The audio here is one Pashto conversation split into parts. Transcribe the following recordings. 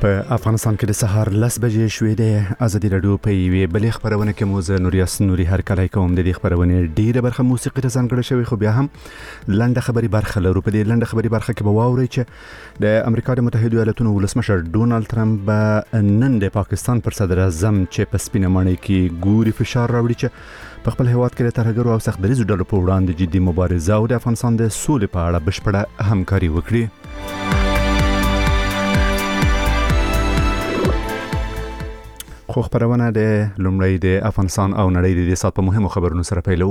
په افغانستان کې د سهار 10 بجې شوې ده. ازادي رادیو په یوې بلې خبرونه کې موزه نوریاس نوري هر کله کوم د دې خبرونه ډیره برخه موسیقي ته ځانګړې شوی، خو بیا هم لنډه خبري برخه لرو. په دې لنډه خبري برخه کې به واورئ چې د امریکا د متحده ایالاتونو ولسمشر ډونالد ترامپ نن د پاکستان پر صدر اعظم چې په سپینه ماڼۍ کې ګوري فشار راوړي چې په خپل هیواد کې د ترهګرو او سخت دریزو ډلو په وړاندې جدي مبارزه او د افغانستان د سولې په اړه بشپړه همکاري وکړي. خو خبرونه د لومړی د افغانستان او نړۍ د دې سات په مهمو خبرونو سره پیلو.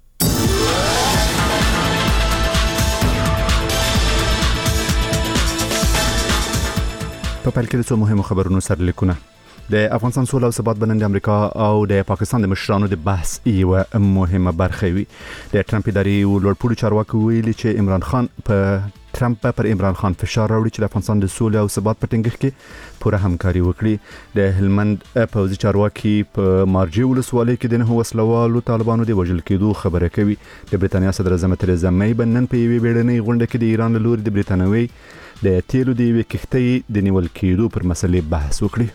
په پیل کې د څو مهمو خبرونو سره لیکونه. د افغانستان سوله او ثبات بنن د امریکا او د پاکستان د مشرانو د بحث یو مهمه برخه وي. د ټرمپ اداري لوړپوړي چارواکي ویلي چې عمران خان پر عمران خان فشار راوړي چې د افغانستان د سولې او ثبات په ټینګښت کې پوره همکاري وکړي. د هلمند پوځي چارواکي په مارجې ولسوالۍ کې د 9 وسلوالو طالبانو د وژل کېدو خبره کوي. د برېټانیا صدر اعظم تریزا مې بنن په یوې بیړنۍ غونډه کې د ایران له لوري د برېټانوي د تیلو د یوې کښتۍ د نیول کېدو پر مسلې بحث وکړي.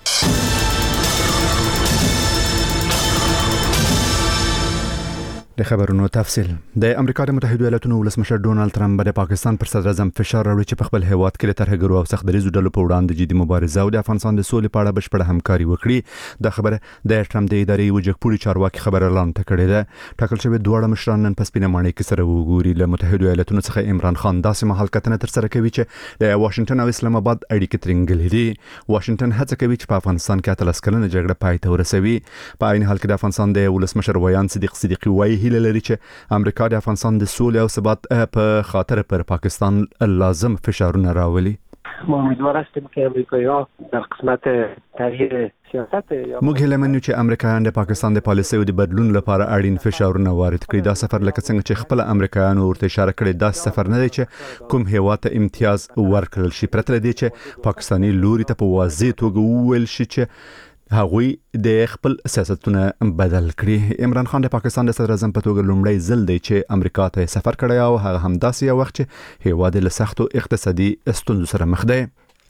د خبرونو تفصیل. د امریکا د متحده ایالاتونو ولسمشر ډونالد ترامپ د پاکستان پر صدر اعظم فشار راوړي چې په خپل هیواد کې د ترهګرو او سخت دریزو ډلو په وړاندې جدي مبارزه او د افغانستان د سولې په اړه بشپړه همکاري وکړي. دا خبره د ټرمپ د ادارې وجهپوړي چارواکي خبر اعلان کړی ده. ټاکل شوی دواړه مشران نن په سپینه ماڼۍ کې سره وګوري. له متحده ایالاتونو څخه عمران خان داسې مهال کتنه تر سره کوي چې د واشنگټن او اسلام آباد اړیکې ترنګلې دي. واشنگټن هڅه کوي چې په افغانستان کې 13 کلنه جګړه پای ته ورسوي. په عین حال کې د افغانستان د ولسمشر ویان صدیقی وایي هیله لري چې امریکا د افغانستان د سولې او ثبات په خاطر پر پاکستان لازم فشارونه راولي. ما امیدوار هستیم که امریکایی‌ها در قسمت تغییر سیاست موږ هیله منو چې امریکایان د پاکستان د پالیسیو د بدلون لپاره اړین فشارونه وارد کړي. دا سفر لکه څنګه چې خپل امریکایانو ورته اشاره کړې، دا سفر نه دی چې کوم هیواد ته امتیاز ورکړل شي، پرته دی چې پاکستانی لوري ته په واضح توګه وویل شي چې هغوی د خپل سیاستونه بدل کړي. عمران خان د پاکستان د صدر اعظم په توګه لومړی ځل دی چې امریکا ته سفر کړی او هغه هم داسې یو وخت چې هیواد له سختو اقتصادي ستونزو سره مخ دی.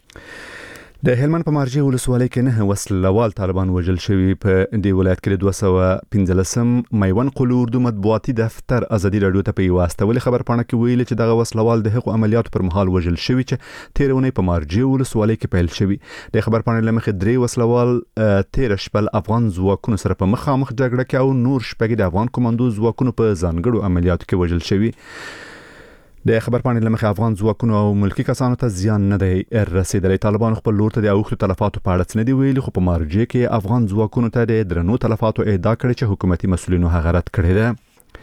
د هلمند په مارجې ولسوالۍ کې 9 وسلوال طالبان وژل شوي. په دې ولایت کې د 215 میوند قلو اردو مطبوعاتي دفتر ازادي رادیو ته په واستولې خبر پاڼه کې ویلي چې دغه وسلوال د حقوق عملیاتو پر مهال وژل شوي چې تیرونه په مارجې ولسوالۍ کې پیل شوي. د خبر پاڼې لمخې 3 وسلوال تیر شپل افغان ځواکونو سره په مخامخ جګړه کې او نور شپږ د افغان کمانډو ځواکونو په ځانګړو عملیاتو کې وژل شوي. د خبر پاڼې لمخې افغان ځواکونو او ملکی کسانو ته زیان نه دی رسیدلی. طالبان خپل لور ته د اوښتو تلفاتو په اړه څه نه دی ویلي، خو په مارجې کې افغان ځواکونو ته د درنو تلفاتو ادعا کړې چې حکومتي مسؤلینو هغه رد کړې ده.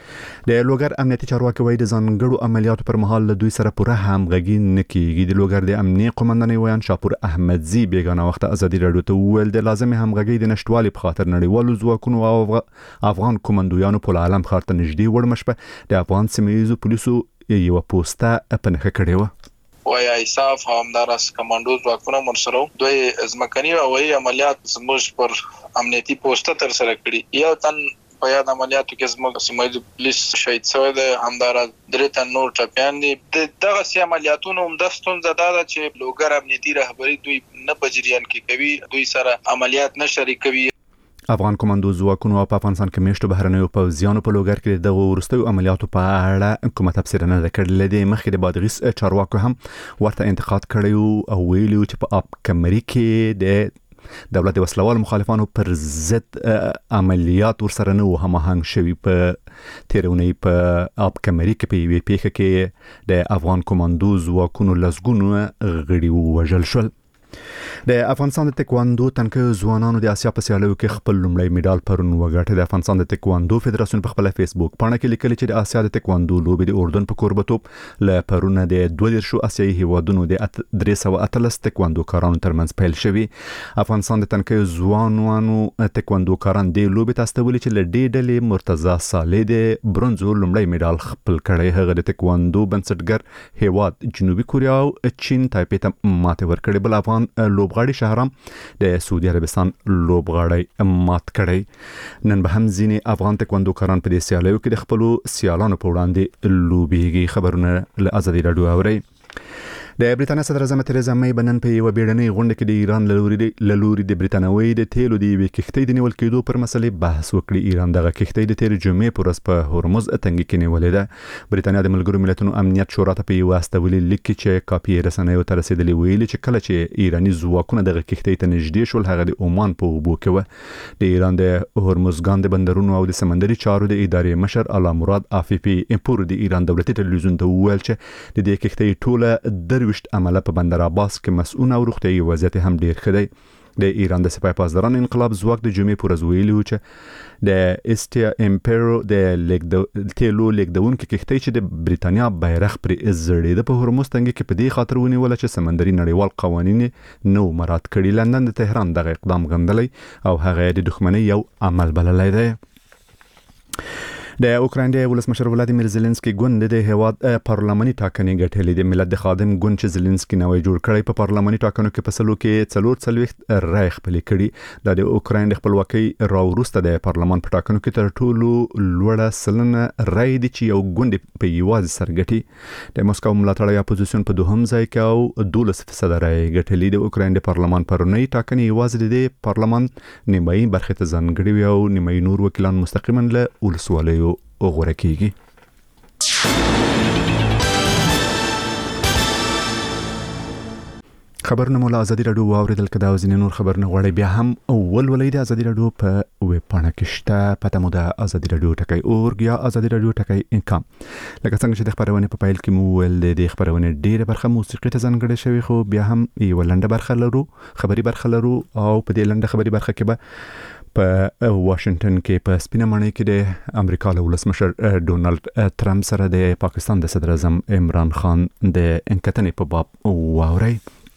د لوګر امنیتي چارواکي وایي د ځانګړو عملیاتو پر مهال له دوی سره پوره همغږي نه کیږي. د لوګر د امنیي قومندان ویان شاپور احمدزي بیگانه وخت ازادي رادیو ته وویل د لازمي همغږي د نشټوالي په خاطر نړیوالو ځواکونو او افغان کمانډویانو په عالم ښار ته نږدې وړ مشبه د افغان سیمه پولیسو یو پوسټه په نخښه کړې و. وای ایساف همدارس کمانډو ځواکونه مرسرو دوی ځمکني او وی عملیات زموږ پر امنیتي پوسټه تر سره کړي. یو تن په یاد عملیاتو کې زموږ سیمه پولیس شهید شوی دی، همدارس درې تن نور ټپیان دي. دغه سي عملیاتونو هم د ستونزه ده چې لوګر امنیتي رهبری دوی نه په جریان کې کوي، دوی سره عملیات نه شریکوي. افغان کمانډو ځواکونو په افغانستان کې میشتو بهرنیو پوځیانو په لوګر کې دغه ورستیو عملیاتو په اړه کومه تفسیر نه کړل. د مخکې د بادغیس چارواکو هم ورته انتقاد کړی او ویلي چې په اب کمري کې د دولت وسلوال مخالفانو پر ضد عملیات ورسره نه هماهنګ شوي. په تیرونی په اب کمري کې په یوې پیښه کې د افغان کمانډو ځواکونو لسګونو غړي وژل شول. د افغانستان د تکواندو تنکه ځوانانو د آسیا په سیالیو کې خپل لومړی میډال پرون وګټه. د افغانستان د تکواندو فدراسیون په خپل فیسبوک پاڼه کې لیکلي چې د آسیا د تکواندو لوبې د اردن په کوربتوب له پرونه د 12 آسیایي هیوادونو د 313 تکواندو کارانو ترمنځ پیل شوی. افغانستان د تنکه ځوانانو تکواندو کاران د لوبې تاستولي چې له دې ډلې مرتضی صالح د برونزو لومړی میډال خپل کړی. هغه د تکواندو بنسټګر هیواد جنوبي کوریا او چین تایپې ته ماته ورکړې. بل افغان لوبغاړي شهرام د سعودي عربستان لوبغاړي مات کړی. نن به هم ځینې افغان تکواندو کاران په دې سیالیو کې د خپل سیالانو په وړاندې لوبېږي. خبرونه له ازادي رادیو اوري. د برېټانیا صدر اعظم تریزا مې بنن په یو بیړنۍ غونډه کې د ایران لوري د برېټانوي د تیلو د یوې کښتۍ د نیول کېدو پر مسلې بحث وکړي. ایران دغه کښتۍ د تیر جمعې پر ورځ په هرمز تنګي کې نیولې ده. برېټانیا د ملګرو ملتونو امنیت شورا ته په یو استولي لیک کې چې کاپي رسنیو ته رسیدلې ویلي چې کله چې ایرانی ځواکونه دغه کښتۍ ته نږدې شول هغه د عمان په اوبو کې و. د ایران د هرمزګان د بندرونو او د سمندري چارو د ادارې مشر اعلی مراد عفیفي امپور د ایران دولتي ټلویزیون ته وویل چې د دې کښتۍ ټوله 23 عمله په بندر عباس کې مسؤل او روغتيایي وضعیت هم ډیر ښه دی. د ایران د سپاه پاسداران انقلاب ځواک د جمعې پر ورځ ویلي و چې د اسټیا امپیرو د تیلو لیکدونکو کښتۍ چې د برېټانیا بیرغ پر زړېده په هرمز تنګي کې په دې خاطر ونیول چې سمندري نړیوال قوانین نو مراعات کړي. لندن د تهران دغه اقدام غندلی او هغه د دښمنۍ یو عمل بللی دی. د اوکراین د ولسمشر ولادیمیر زيلنسکي ګوند د هیواد پارلماني ټاکنې ګټلې. د ملت د خادم ګوند چې زيلنسکي نوې جوړ کړی په پارلماني ټاکنو کې په سلو کې 440 رای خپل کړي. د اوکراین د خپلواکۍ راوروسته د پارلمان په ټاکنو کې تر ټولو لوړه سلنه رای دي چې یو ګوند په یوازې سرګټي. د مسکو ملاتړی اپوزیشن په دوهم ځای کې او 12% رای ګټلې. د اوکراین د پارلمان پرونی ټاکنې یوازې د پارلمان نیمایي برخه ته ځانګړي او نیمایي نور وکیلان مستقیما له ولسوالیو غوړه کیږي. خبرونه مولا ازادي رادیو واوریدل کدا وزین نور خبرونه غوړي بیا هم ولولې د ازادي رادیو په ویب پاڼه کې شته. پته مو د ازادي رادیو ټکای اورګ یا ازادي رادیو ټکای انکم. لکه څنګه چې د خبرونه په پایل کې مو ول د خبرونه ډیره برخه موسیقي ته ځانګړې شوی خو بیا هم یو لنډه برخه لرو خبري برخه لرو او په دې لنډه خبري برخه کې به په واشنگټن کې په سپینه ماڼۍ کې د امریکا له ولسمشر ډونالد ترامپ سره د پاکستان د صدر اعظم عمران خان د انکتنې په باب واوري.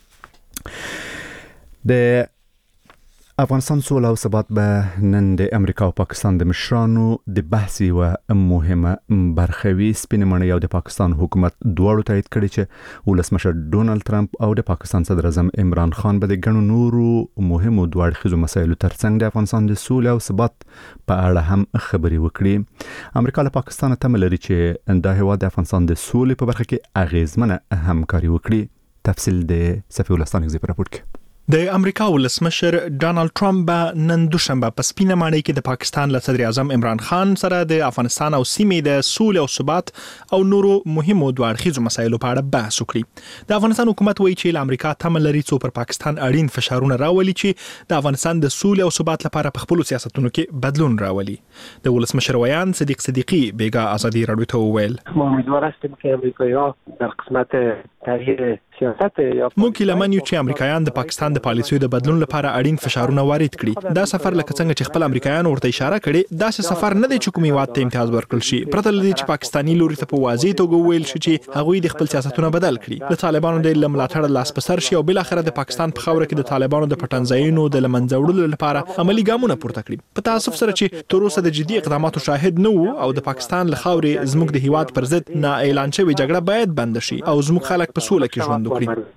د افغانستان سوله او ثبات به نن د امریکا او پاکستان د مشرانو د بحث یو مهمه برخه وي. سپینه ماڼۍ او د پاکستان حکومت دواړو تایید کړي چې ولسمشر ډونالد ترامپ او د پاکستان صدر اعظم عمران خان به د ګڼو نورو مهمو دوه اړخیزو مسایلو ترڅنګ د افغانستان د سوله او ثبات په اړه هم خبرې وکړي. امریکا له پاکستان تمه لري چې د هیواد د افغانستان د سولې په برخه کې اغیزمنه همکاري وکړي. تفصیل د صفی ولستان غزي پر راپورټ کې. د امریکا ولسمشر ډانلډ ټرمپ نن دوشنبه په سپینه ماڼۍ کې د پاکستان له صدر اعظم عمران خان سره د افغانستان او سیمې د سولې او ثبات او نورو مهمو دوه اړخیزو مسایلو په اړه بحث وکړي. د افغانستان حکومت وایي چې امریکا تمه لري څو پر پاکستان اړین فشارونه راولي چې د افغانستان د سولې او ثبات لپاره په خپل سیاستونو کې بدلون راولي. د ولسمشر ویان صدیق صدیقی بیگا ازادي رادیو ته وویل امیدوار هستیم که امریکایی‌ها در قسمت تغییر سیاست یا موږ لمن یو چې امریکایان د پاکستان د پالیسیو د بدلون لپاره اړین فشارونه وارد کړي. دا سفر لکه څنګه چې خپل امریکایان ورته اشاره کړي دا سفر نه دی چې کومي واده ته امتیاز ورکړل شي. پرته لدی چې پاکستانی لوري ته په واضح توګه ویل شي چې هغوی د خپل سیاستونه بدل کړي. د طالبانو د لملاتړ لاس په سر شي او بل اخر د پاکستان په خوره کې د طالبانو د پټنځایونو د لمنځوړلو لپاره عملی ګامونه پورته کړي. په تاسف سره چې تر اوسه د جدي اقداماتو شاهد نه وو او د پاکستان له خاورې زموږ د هیواد پر ضد نه اعلان شوی جګړه باید بند شي او زموږ خلک په سوله کې ژوند وکړي.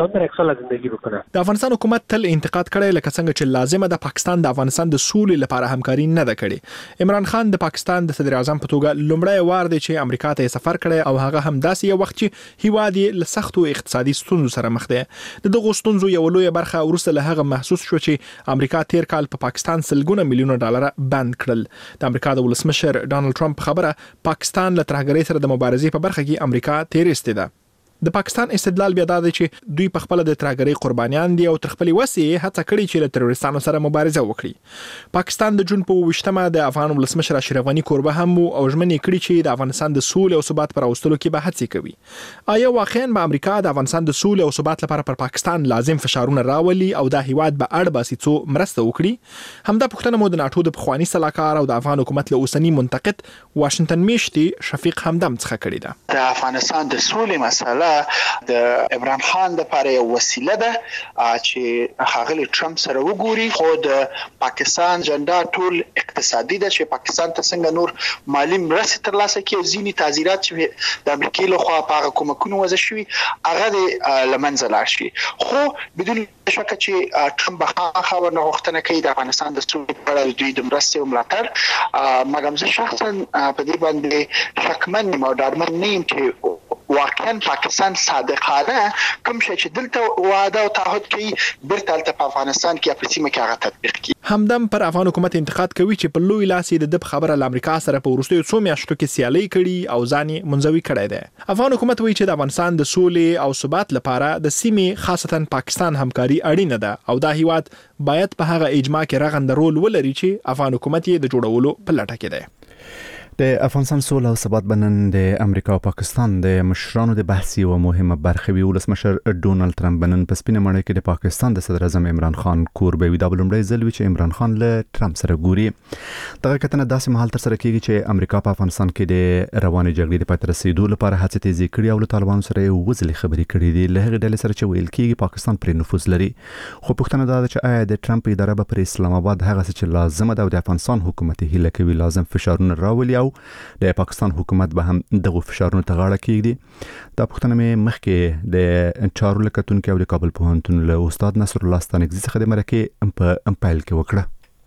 د افغانستان حکومت تل انتقاد کړی لکه څنګه چې لازمه د پاکستان د افغانستان د سولې لپاره همکاري نه ده کړې. عمران خان د پاکستان د صدر اعظم په توګه لومړی وار دی چې امریکا ته سفر کړی او هغه هم داسې یو وخت چې هیواد له سختو اقتصادي ستونزو سره مخ دی. د دغو ستونزو یو لوی برخه ورسره له هغه محسوس شو چې امریکا تیر کال په پاکستان سلګونه میلیونه ډالر بند کړل. د امریکا د ولسمشر ډانلډ ټرمپ خبره پاکستان له ترهګرۍ سره د مبارزې په برخه کې امریکا تیرسته ده. د پاکستان استدلال بیا دا دی چې دوی په خپل د ترهګرۍ قربانیان دي او تر خپل وسې هڅه کړې چې له تروریستانو سره مبارزه وکړي. پاکستان د جون په 28مه د افغان ولسمشر اشرف غنی کوربه هم او ژمنې کړې چې د افغانستان د سولې او ثبات پر اوستلو کې به هڅې کوي. آیا واقعا به امریکا د افغانستان د سولې او ثبات لپاره پر پاکستان لازم فشارونه راولي او د هیواد به اړ باسي څو مرسته وکړي؟ همدا پوښتنه مو د ناټو د پخوانی سلاکار او د افغان حکومت له اوسنی منتقد واشنگټن میشتي شفیق همدم څخه کړی ده. د افغانستان د سولې مسله د عمران خان لپاره یو وسیله ده چې هغه ټرمپ سره وګوري. خو د پاکستان جنډا ټول اقتصادي ده چې پاکستان ته څنګه نور مالی مرستې ترلاسه کړي. ځینې تعزیرات چې د امریکا له خوا په هغه کومکونو وضع شوي هغه د لمنځه لاړ شي. خو بدون شک چې ټرمپ خاور نه غوښتنه کوي د افغانستان د سولې په اړه دوی د مرستې او ملاتړ. مګر زه شخصا په دې باندې شکمن یم او ډاډمن نه یم چې واقعا پاکستان صادقانه کوم شي چې دلته وعده او تعهد کوي برته په افغانستان کې په سیمه کې هغه تطبیق کوي. همدم پر افغان حکومت انتقاد کوي چې په لوی لاس د خبره له امریکا سره په وروستیو څو میاشتو کې سیالي کړي او ځان منځوي کړی دی. افغان حکومت وایي چې د افغانستان د سولې او ثبات لپاره د سیمې خاصتا پاکستان همکاري اړینه ده او دا هیواد باید په هغه اجماع کې رغنده رول ولري چې افغان حکومت یې د جوړولو په لټه کې دی. د افغانستان سوله او ثبات بنن د امریکا او پاکستان د مشرانو د بحث یو مهمه برخه وی. ولسمشر ډونالد ټرمپ بنن په سپینه مړی کې د پاکستان د صدر اعظم عمران خان کور به وی د لومړی ځل چې عمران خان له ټرمپ سره ګوري. دغه کتنه داسې مهال تر سره کیږي چې امریکا په افغانستان کې د روانې جګړې د پای ته رسیدو لپاره هڅې تیزې کړې او له طالبانو سره وزلي خبرې کړې دي. له هغې ډلې سره چې ویل کیږي پاکستان پر نفوذ لري. خو پوښتنه دا ده چې آیا د ټرمپ اداره به پر اسلام آباد هغه څه چې لازم ده او د افغانستان حکومت هیله کوي لازم فشارونه راولي او د پاکستان حکومت به هم دغه فشارونو ته غاړه کېږدي. دا پوښتنه مې مخکې د چارو لکتونکو او د کابل پوهنتون له استاد نصر الله ستانکزي څخه د مرکې په پیل کې وکړه.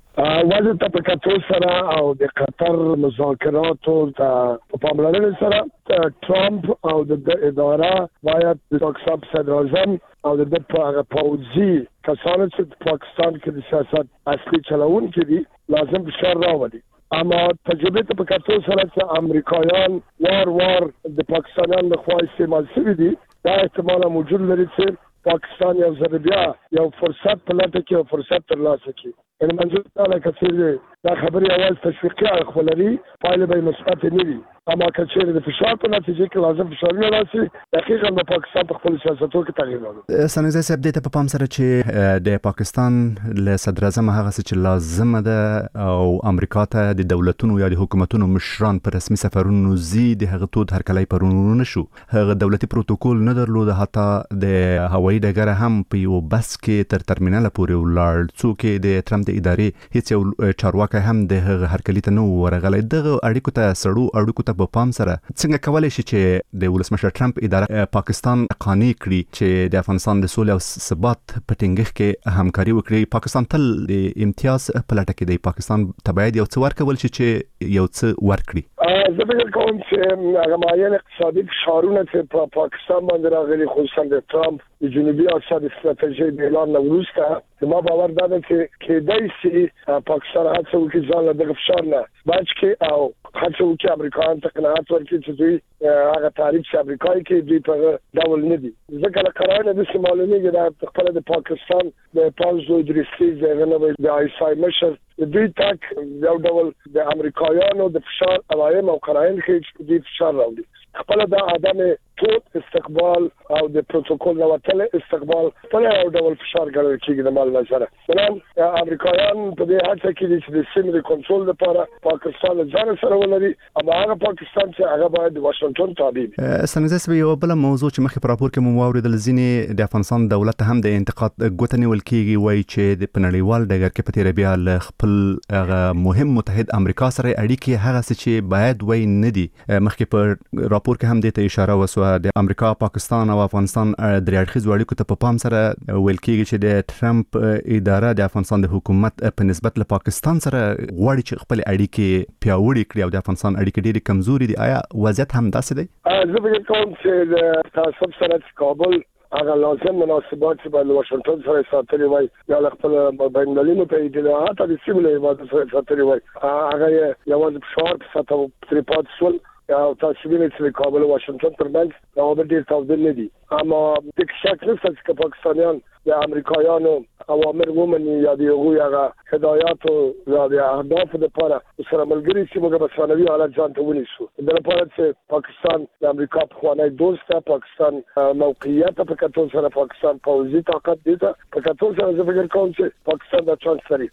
وضع ته په کتو سره او د قطر مذاکراتو ته پاملرنې سره ټرمپ او د اداره باید د پاکستان صدر اعظم او د پوځي کسانو چې پاکستان کې د سیاست اصلي چلوونکي دي لازم فشار راولي. اما تجربه ته په کتو سره چې امریکایان وار د پاکستانیانو له خوا استعمال شوي دي دا احتمال موجود لري چې پاکستان یو ځل بیا یو فرصت په لټه کې او فرصت ترلاسه کړي. ان منځ ته لکه دا خبري اول تشویقي خپلري پایله به مثبت نه وي. اما کچېره د فشار په نتیجه کې لازم فشارونه راسي دقیقاً د پاکستان په خپل سیاستو کې تغییر راوړي. سنځي صاحب د په پام سره چې د پاکستان له صدر اعظم هغه چې لازم ده او امریکا ته د دولتونو یا د حکومتونو مشران په رسمي سفرونو زی د هغه تود هرکلای پرونو نشو. هغه دولتي پروتوکول نه درلود حتی د هوایي ډګر هم په یو بس کې تر ترمینل پورې ولاړ څوک د ټرمپ د ادارې هیڅ یو چارواکي هم د هغه هرکلی ته نو ورغلی. دغه اړیکو ته سړو اړیکو ته په پام سره څنګه کولای شي چې د ولسمشر ټرمپ اداره پاکستان قانع کړي چې د افغانستان د سولې او ثبات په ټینګښت کې همکاري وکړي. پاکستان تل د امتیاز په لټه کې دی. پاکستان ته باید یو څه ورکول شي چې یو څه ورکړي. زه فکر کوم چې هغه معین اقتصادي فشارونه چې په پاکستان باندې راغلي خصوصا د ټرمپ د جنوبي اسیا د ستراتیژۍ د اعلان نه وروسته ما باور دا ده چې کېدای شي پاکستان هڅه وکړي ځان له دغه فشار نه بچ کړي او هڅه وکړي امریکایانو ته قناعت ورکړي چې دوی هغه تعریف چې امریکایي کې دوی په ډول نه دي. ځکه له قرارنه د معلومیږي دا خپل د پاکستان د پاوزو درستی ځایونه د آیسای مشر دوی تک یو ډول د امریکایانو د فشار عوایم او قرائن کې دوی فشار راوړي. خپل د عدم ټول استقبال او د پروتوکول نو تل استقبال په یو ډول فشار ګڼل کېږي د مال نظر. نن امریکایان په دې هڅه کې چې د سیمې د کنټرول لپاره پاکستان ځان سره ولري اما هغه پاکستان چې هغه باید واشنگټن تابع وي. سنځي یو بل موضوع چې مخې په راپور کې مو واوریدل ځینې د افغانستان دولت هم د انتقاد ګوتنې ول کېږي وایي چې د پنړیوال ډګر کې په تیر بیا له خپل هغه مهم متحد امریکا سره اړیکې هغه څه چې باید وای نه دي. مخکې په راپور کې هم د ته اشاره وسو د امریکا پاکستان او افغانستان درې اړخیزو اړیکو ته په پام سره ویل کېږي چې د ټرمپ اداره د افغانستان د حکومت په نسبت له پاکستان سره غواړي چې خپل اړیکې پیاوړې کړي او د افغانستان اړیکې ډېرې کمزوري دي. آیا وضعیت هم داسې دی؟ زه فکر کوم چې د تعصب سره کابل هغه لازم مناسبات چې باید واشنگټن سره ساتلي وای یا خپل بین المللي په ایډیا حتی د سیمه له سره ساتلي وای هغه یوازې فشار په ساتو پریپات سول او تاسو وینئ چې کابل او واشنگټن ترمنځ دا به ډېر توپیر نه دي. اما د شک نشته چې پاکستانیان د امریکایانو اوامر ومني یا د هغه هدایات او د اهداف لپاره سره ملګری چې موږ په ثانوي حالت ځان ته ونیسو. د لپاره چې پاکستان د امریکا په خوانی دوست ده پاکستان موقعیت په کتو سره پاکستان پوځي طاقت دي په کتو سره زه فکر کوم چې پاکستان د چانس لري.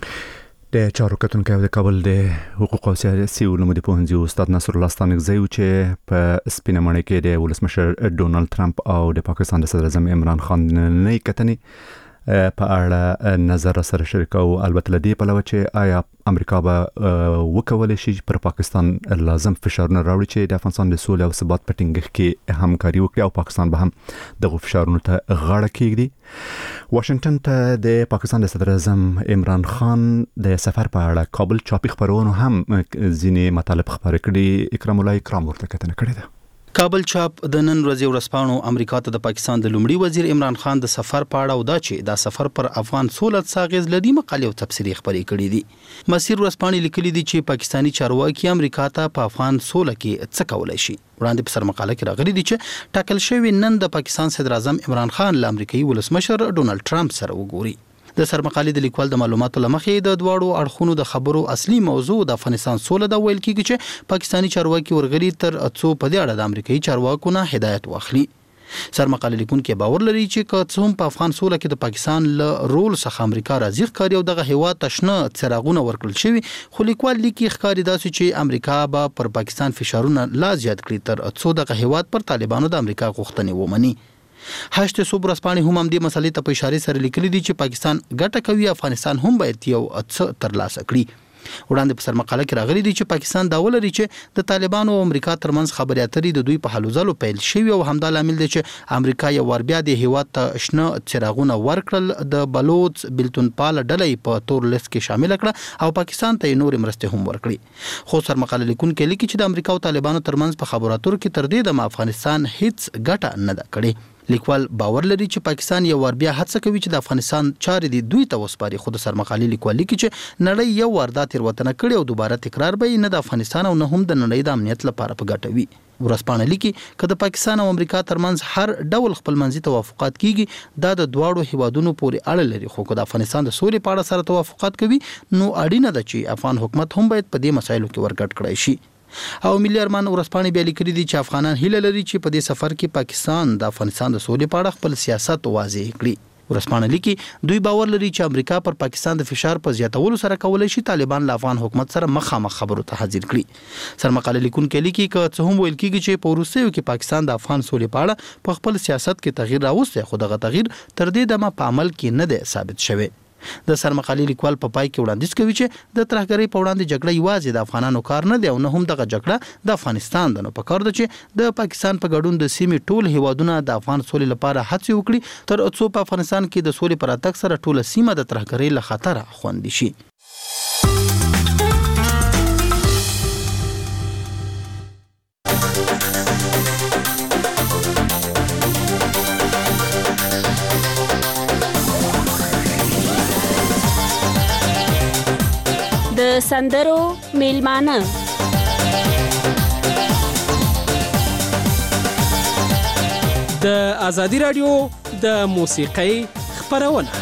د چارو کتونکو د کابل د حقوق او سیاسي علومو د پوهنځي استاد نصر الله ستانکزي چې په سپینه مړی کې د ولسمشر ډونالد ټرمپ او د پاکستان د صدر اعظم عمران خان نه کتنې په اړه نظر سره شریکو. البته لدی په لور چې آیا امریکا به وکولای شي پر پاکستان لازم فشارونه راوړي چې د افغانستان د سولې او ثبات په ټینګښت کې همکاري وکړي او پاکستان به هم دغه فشارونو ته غاړه کېږدي. واشنگټن ته د پاکستان د صدر اعظم عمران خان د سفر په اړه کابل چاپی خبرونه هم ځینې مطالب خبرې کړي. اکرام الله اکرام ورته کتنه کړې ده. کابل چاپ د نن ورځې ورځپاڼو امریکا ته د پاکستان د لومړي وزیر عمران خان د سفر په اړه او دا چې دا سفر پر افغان سولت ساغز لدی مقالې او تفسیري خبرې کړې دي. مسیر ورځپاڼې لیکلي دي چې پاکستانی چارواکي امریکا ته په افغان سوله کې څه کولای شي. وړاندې په سر مقاله کې راغلي دي چې ټاکل شوی نن د پاکستان صدر اعظم عمران خان له امریکایي ولسمشر ډونالد ټرمپ سره وګوري. د سرمقالې د لیکوال د معلوماتو لمخې د دواړو اړخونو د خبرو اصلي موضوع د افغانستان سوله د ویل کېږي چې پاکستانی چارواکي ورغلي تر څو په دې اړه د امریکایي چارواکو نه هدایت واخلي. سرمقالې لیکونکي باور لري چې که څه هم په افغان سوله کې د پاکستان له رول څخه امریکا راضي ښکاري او دغه هیواد تشنه څراغونه ورکړل شوي، خو لیکوال لیکي ښکاري داسې چې امریکا به پر پاکستان فشارونه لا زیات کړي تر څو دغه هیواد پر طالبانو د امریکا غوښتنې ومني. هشت صوب ورځپاڼې هم دې مسلې ته په اشاره سره لیکلي دي چې پاکستان ګټه کوي، افغانستان هم باید یو څه ترلاسه کړي. وړاندې په سر مقاله کې راغلي دي چې پاکستان دا ولري چې د طالبانو او امریکا ترمنځ خبرې اترې د دوی په هلو ځلو پیل شوي او همدا لامل دی چې امریکا یو ور بیا د هیواد ته شنه څراغونه ورکړل، د بلوچ بلتون پال ډلې په تور لیست کې شامل کړه او پاکستان ته نور مرستې هم ورکړي. خو سر مقاله لیکونکي لیکي چې د امریکا او طالبانو ترمنځ په خبرو اترو کې تر دې د افغانستان هیڅ ګټه نه ده کړې. لیکوال باور لري چې پاکستان یو ور بیا هڅه کوي چې د افغانستان چارې دی دوی ته وسپاري، خو د سرمقالې لیکوال لیکي چې نړۍ یو واردا تیروتنه کړې او دوباره تکرار به نه د افغانستان او نه هم د نړۍ د امنیت لپاره په ګټه وي. ورځپاڼه لیکي که د پاکستان او امریکا ترمنځ هر ډول خپلمنځي توافقات کیږي دا د دواړو هیوادونو پورې اړه لري، خو که د افغانستان د سولې په اړه سره توافقات کوي نو اړینه ده چې افغان حکومت هم باید په دې مسایلو کې ورګډ کړی شي. او ملي ارمان ورځپاڼې بیا لیکلي دي چې افغانان هیله لري چې په دې سفر کې پاکستان د افغانستان د سولې په اړه خپل سیاست واضح کړي. ورځپاڼه لیکي دوی باور لري چې امریکا پر پاکستان د فشار په زیاتولو سره کولای شي طالبان له افغان حکومت سره مخامخ خبرو ته حاضر کړي. سرمقاله لیکونکي لیکي که څه هم ویل کېږي چې په وروستیو کې پاکستان د افغان سولې په اړه په خپل سیاست کې تغییر راوستی، خو دغه تغییر تر دې دمه په عمل کې نه دی ثابت شوی. د سرمقالې لیکوال په پای کې وړاندیز کوي چې د ترهګرۍ په وړاندې جګړه یوازې د افغانانو کار نه دی او نه هم دغه جګړه د افغانستان ده، نو پکار ده چې د پاکستان په ګډون د سیمې ټول هیوادونه د افغان سولې لپاره هڅې وکړي تر څو په افغانستان کې د سولې پر راتګ سره ټوله سیمه د ترهګرۍ له خطره خوندي شي. د سندرو میلمانه د ازادي رادیو د موسیقۍ خپرونه.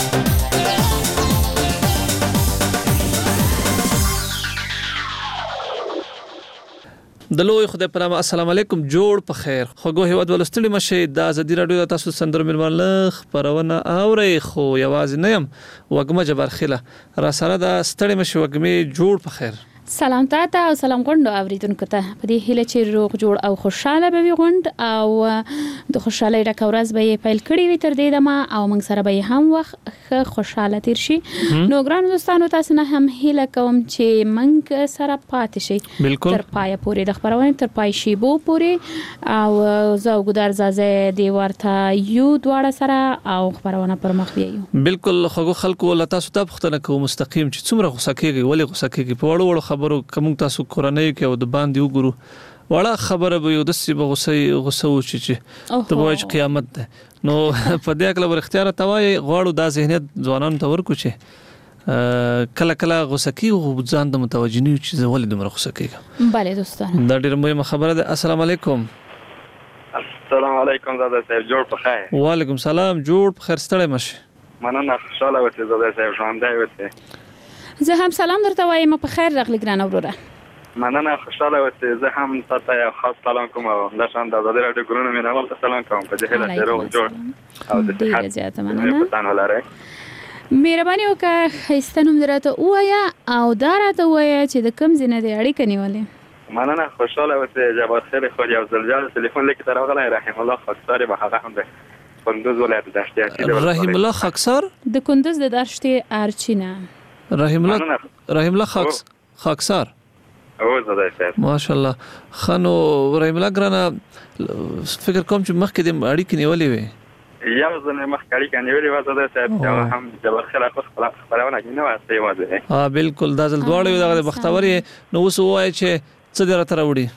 د لوی خدای په نامه السلام علیکم، جوړ په خیر. خوږو هیواد ولستړي مشه د ازادي رادیو د تاسو سندرو میلمانه خپرونه اوري، خو یوازې نه يم، وګمه جبرخله را سره د ستړي مشه وګمه جوړ په خیر. سلام تاته او سلام غونډو اوریدونکو ته په دې هیله چې روغ جوړ او خوشاله به وي غونډ او د خوشاله ډک ورځ به یې پیل کړی وي تر دې دمه او موږ سره به هم وخت خوشاله تیر شي. نو ګران دوستانو تاسو نه هم هیله کوم چې موږ سره پاتې شي بالکل تر پای پورې د خبرونه تر پای شي بو پورې او زه ګدار زازه دی ورته یو دواړه سره او خبرونه پر مخ بیو. بالکل خوږو خلکو له تاسو ته پوښتنه کوم مستقیم چې څومره غوسه کیږي، ولې غوسه کیږي په وړو خبرو کوم تاسو کورنۍ کې او د باندې وګورو وړه خبره به یو د سی به غوسه وشي چې ته وایي قیامت ده. نو په دې اکل ور اختیار توای غواړو دا ذهنیت ځوانانو ته ورکو چې کله کله غوسه کیږي ځان د متوجه نه چې ولې دومره غوسه کیږي. bale دوستانو دا ډیره مهمه خبره ده. السلام علیکم. السلام علیکم زاده صاحب، جوړ په خیر. وعلیکم سلام، جوړ په خیر، ستړی مشه. مننه، خوشاله اوسئ زاده صاحب، ژوندی اوسئ. زه هم سلام درته وایم، په خیر راغلی ګران وروره. مننه، خوشاله اوسئ. زه هم تاسو ته خاص سلام کوم او د شان د ازادي رادیو ګرونو مینوال ته سلام کوم په دې هیله چې روغ جوړ او د ډیره زیاته مننه. پتان ولرئ. مهرباني وکړه خیسته نوم درته وایا او دا راته وایا چې د کوم ځای نه دی اړیکه نیولې. مننه، خوشاله اوسئ. جبار خیر خو یو ځل تلیفون لیکي تر راغلی رحم الله خاکسار به هغه هم د کندوز ولایت دشتي اچي. رحم الله خاکسار د کندوز د دشتي ارچینه. رحم الله خاکسار. او زده صاحب ماشاءالله. خنو رحم الله ګرانه فکر کوم چې مخکې د اړیکې نیولې وي. یو ځل مخکې اړیکې نیولې و زده صاحب، هم جبر خیر خپلونه کې نه واسطه وځي. بالکل دا ځل دواړو د بختوري نو اوس وایي چې څه درته راوړي.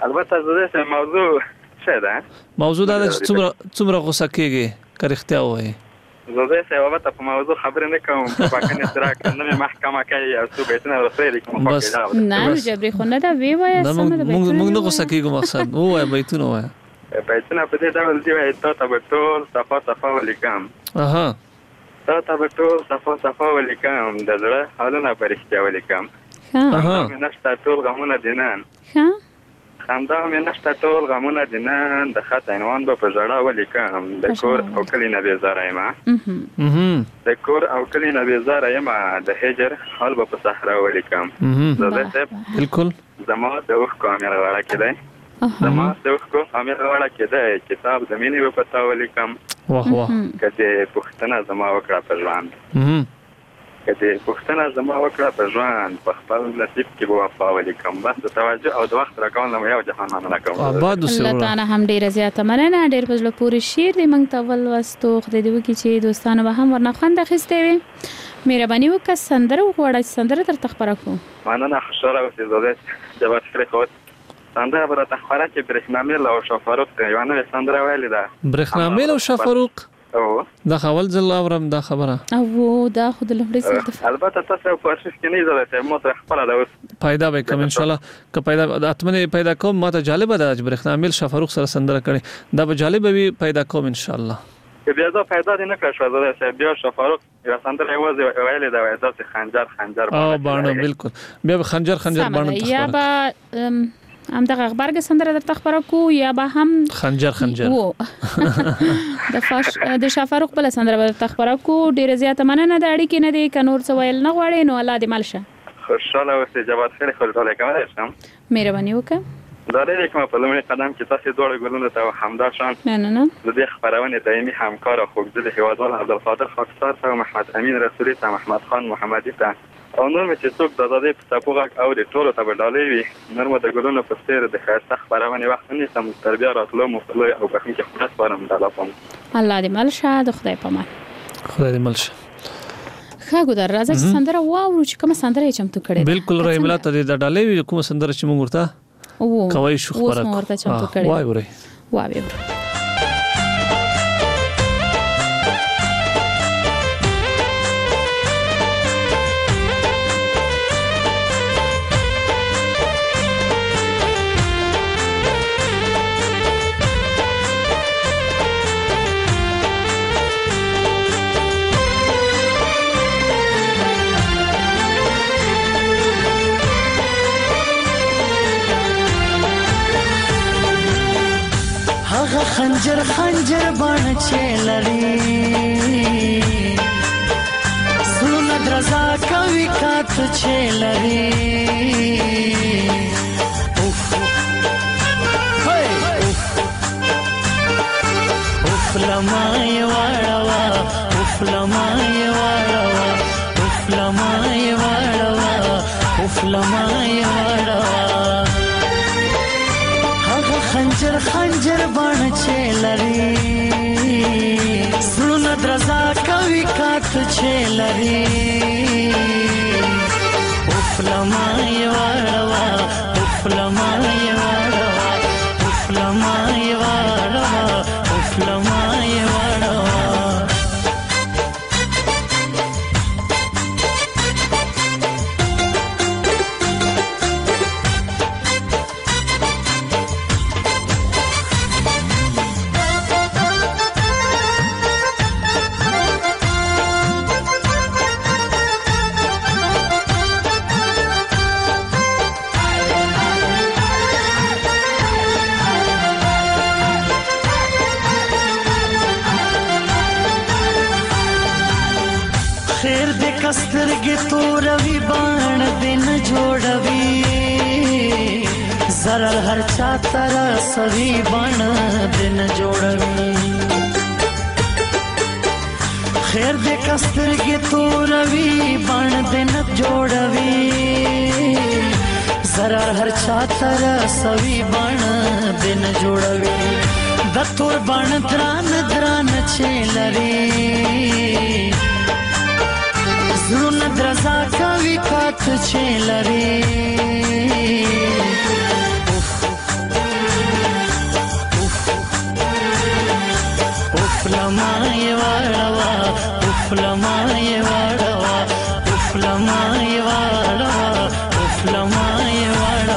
البته زه موضوع څه ده موضوع دا چې څومره غوسه کېږي که رښتیا ووایې زه سه وخت په موضوع خبرې نه کوم په کنه سره کنه محکمه کوي او څه بیتنه رسېږي کوم بس نه جبري خو نه دا وی وای سم ده موږ نه غوسه کېږو مقصد وای بیتونه وای بیتنه په دې ډول دی وای ته به ټول صفه ولیکم اها ته به ټول صفه ولیکم د زړه حالونه پرښتیا ولیکم ها نشته ټول غمونه دینان ها خندا مې نشته ټول غمونه دینان د خط عنوان به په زړه ولیکم د کور او کلی نه بیزاره یم د کور او کلی نه بیزاره یم د هجر حال به په صحرا ولیکم زه بالکل زما د وخت امیر غواړه کېدای زما د وخت امیر غواړه کېدای کتاب د مینې په پتا ولیکم واه واه کله پښتنه زما وکړه په ځوان کله پښتنه زما وکړه په ځوان په خپل نصیب کې به وفا ولیکم بس د توجه او د وخت راکول نو یو جهان نه کوم آباد اوسه الله تعالی هم ډیره زیاته مننه ډیر په زړه پورې شعر دی موږ ته ول وستو خدای دې وکړي چې دوستانو به هم ورنه خوند اخیستې وي مهرباني وکړه سندره وغواړه سندره تر تخبره کوم مننه خوشاله اوسې زده جواب کړی خو سندره به تخبره کې برېښنامیل او شافاروق ته یو نه سندره ویلې ده برېښنامیل او شافاروق او دا خپل ځل اورم دا خبره او دا خود لمړی سره البته تاسو په ارشیف کې نه زده مو تر خپل دا پیدا به کوم ان شاء الله که پیدا اتمنه پیدا کوم ماته جالب ده چې برېښنامیل شافاروق سره سندره کړي دا به جالب وي پیدا کوم ان شاء الله که بیا دا پیدا نه کړ شو زده بیا شافاروق یا سندره یوازې ویلې دا وایي خنجر باندې بالکل بیا خنجر باندې یا با هم دغه خبرګه سندره در تخبره کو یا به هم خنجر د شافاروق بل سندره در تخبره کو ډیره زیاته مننه د اړیکې نه دی ک نور څه ویل نه غواړي نو الله دې ملشه خوشاله اوسې جواب خیر خوشاله کوم شم مهرباني وکړه دا لري کوم په لومړي قدم کې تاسو دوه ګلونه ته حمدا شان نه د دې خبرونه دایمي همکار او خوږ د هوادار عبدالقادر خاکسار او محمد امین رسولی ته محمد خان محمدي ته او نور مې چې څوک د آزادۍ په څپو غږ اوري ټولو ته به ډالۍ وي نور مو د ګلونو په څېر د ښایسته خپرونې وخت نیسم تر بیا راتلو مو په لوی او بښونکي خدای سپارم د الله په امان الله دې مل شه د خدای په امان خدای دې مل شه ښه ګودر راځه چې سندره واورو چې کومه سندره یې چمتو کړې بالکل رحیم الله ته د ډالۍ وي کومه سندره چې موږ ورته کوي شو خبره اوس ورته چمتو کړې وای وره وای خنجر باندې چلري زړه درزا کوي کات چلري اوف لمای واړوا اوف لمای واړوا اوف لمای واړوا اوف لمای واړوا خنجر باندې چلري زړه درزا کوي کات چلري اوف لمای واړوا اوف لمای واړوا اوف لمای واړوا اوف لمای واړوا سترګې توروي باڼ دې نه جوړوي zarar هر چا تر سوي باڼ دې نه جوړوي خیر دې سترګې توروي باڼ دې نه جوړوي zarar هر چا تر سوي باڼ دې نه جوړوي د تور باڼ دران چلري زړه درزا کوي کات چلري اوف لمای واړه لمای واړه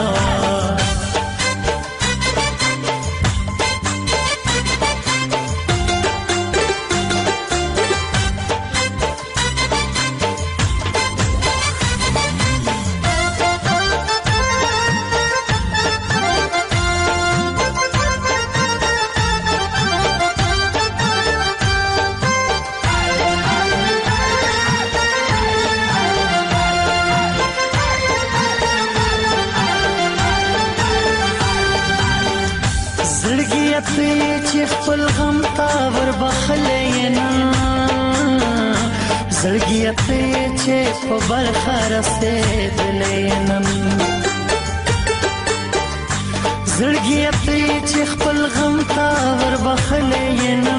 خپل غم تا ور بخلې نه زړګي ته چې په برخه رسېدلې نه زړګي ته چې خپل غم تا ور بخلې نه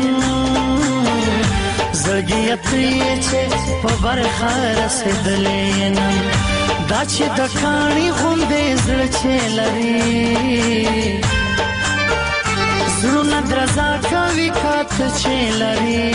زړګي ته چې په برخه رسېدلې نه دا چې د کاڼي غوندې زړه چې لري زړونه درزا کوي کاته چې لري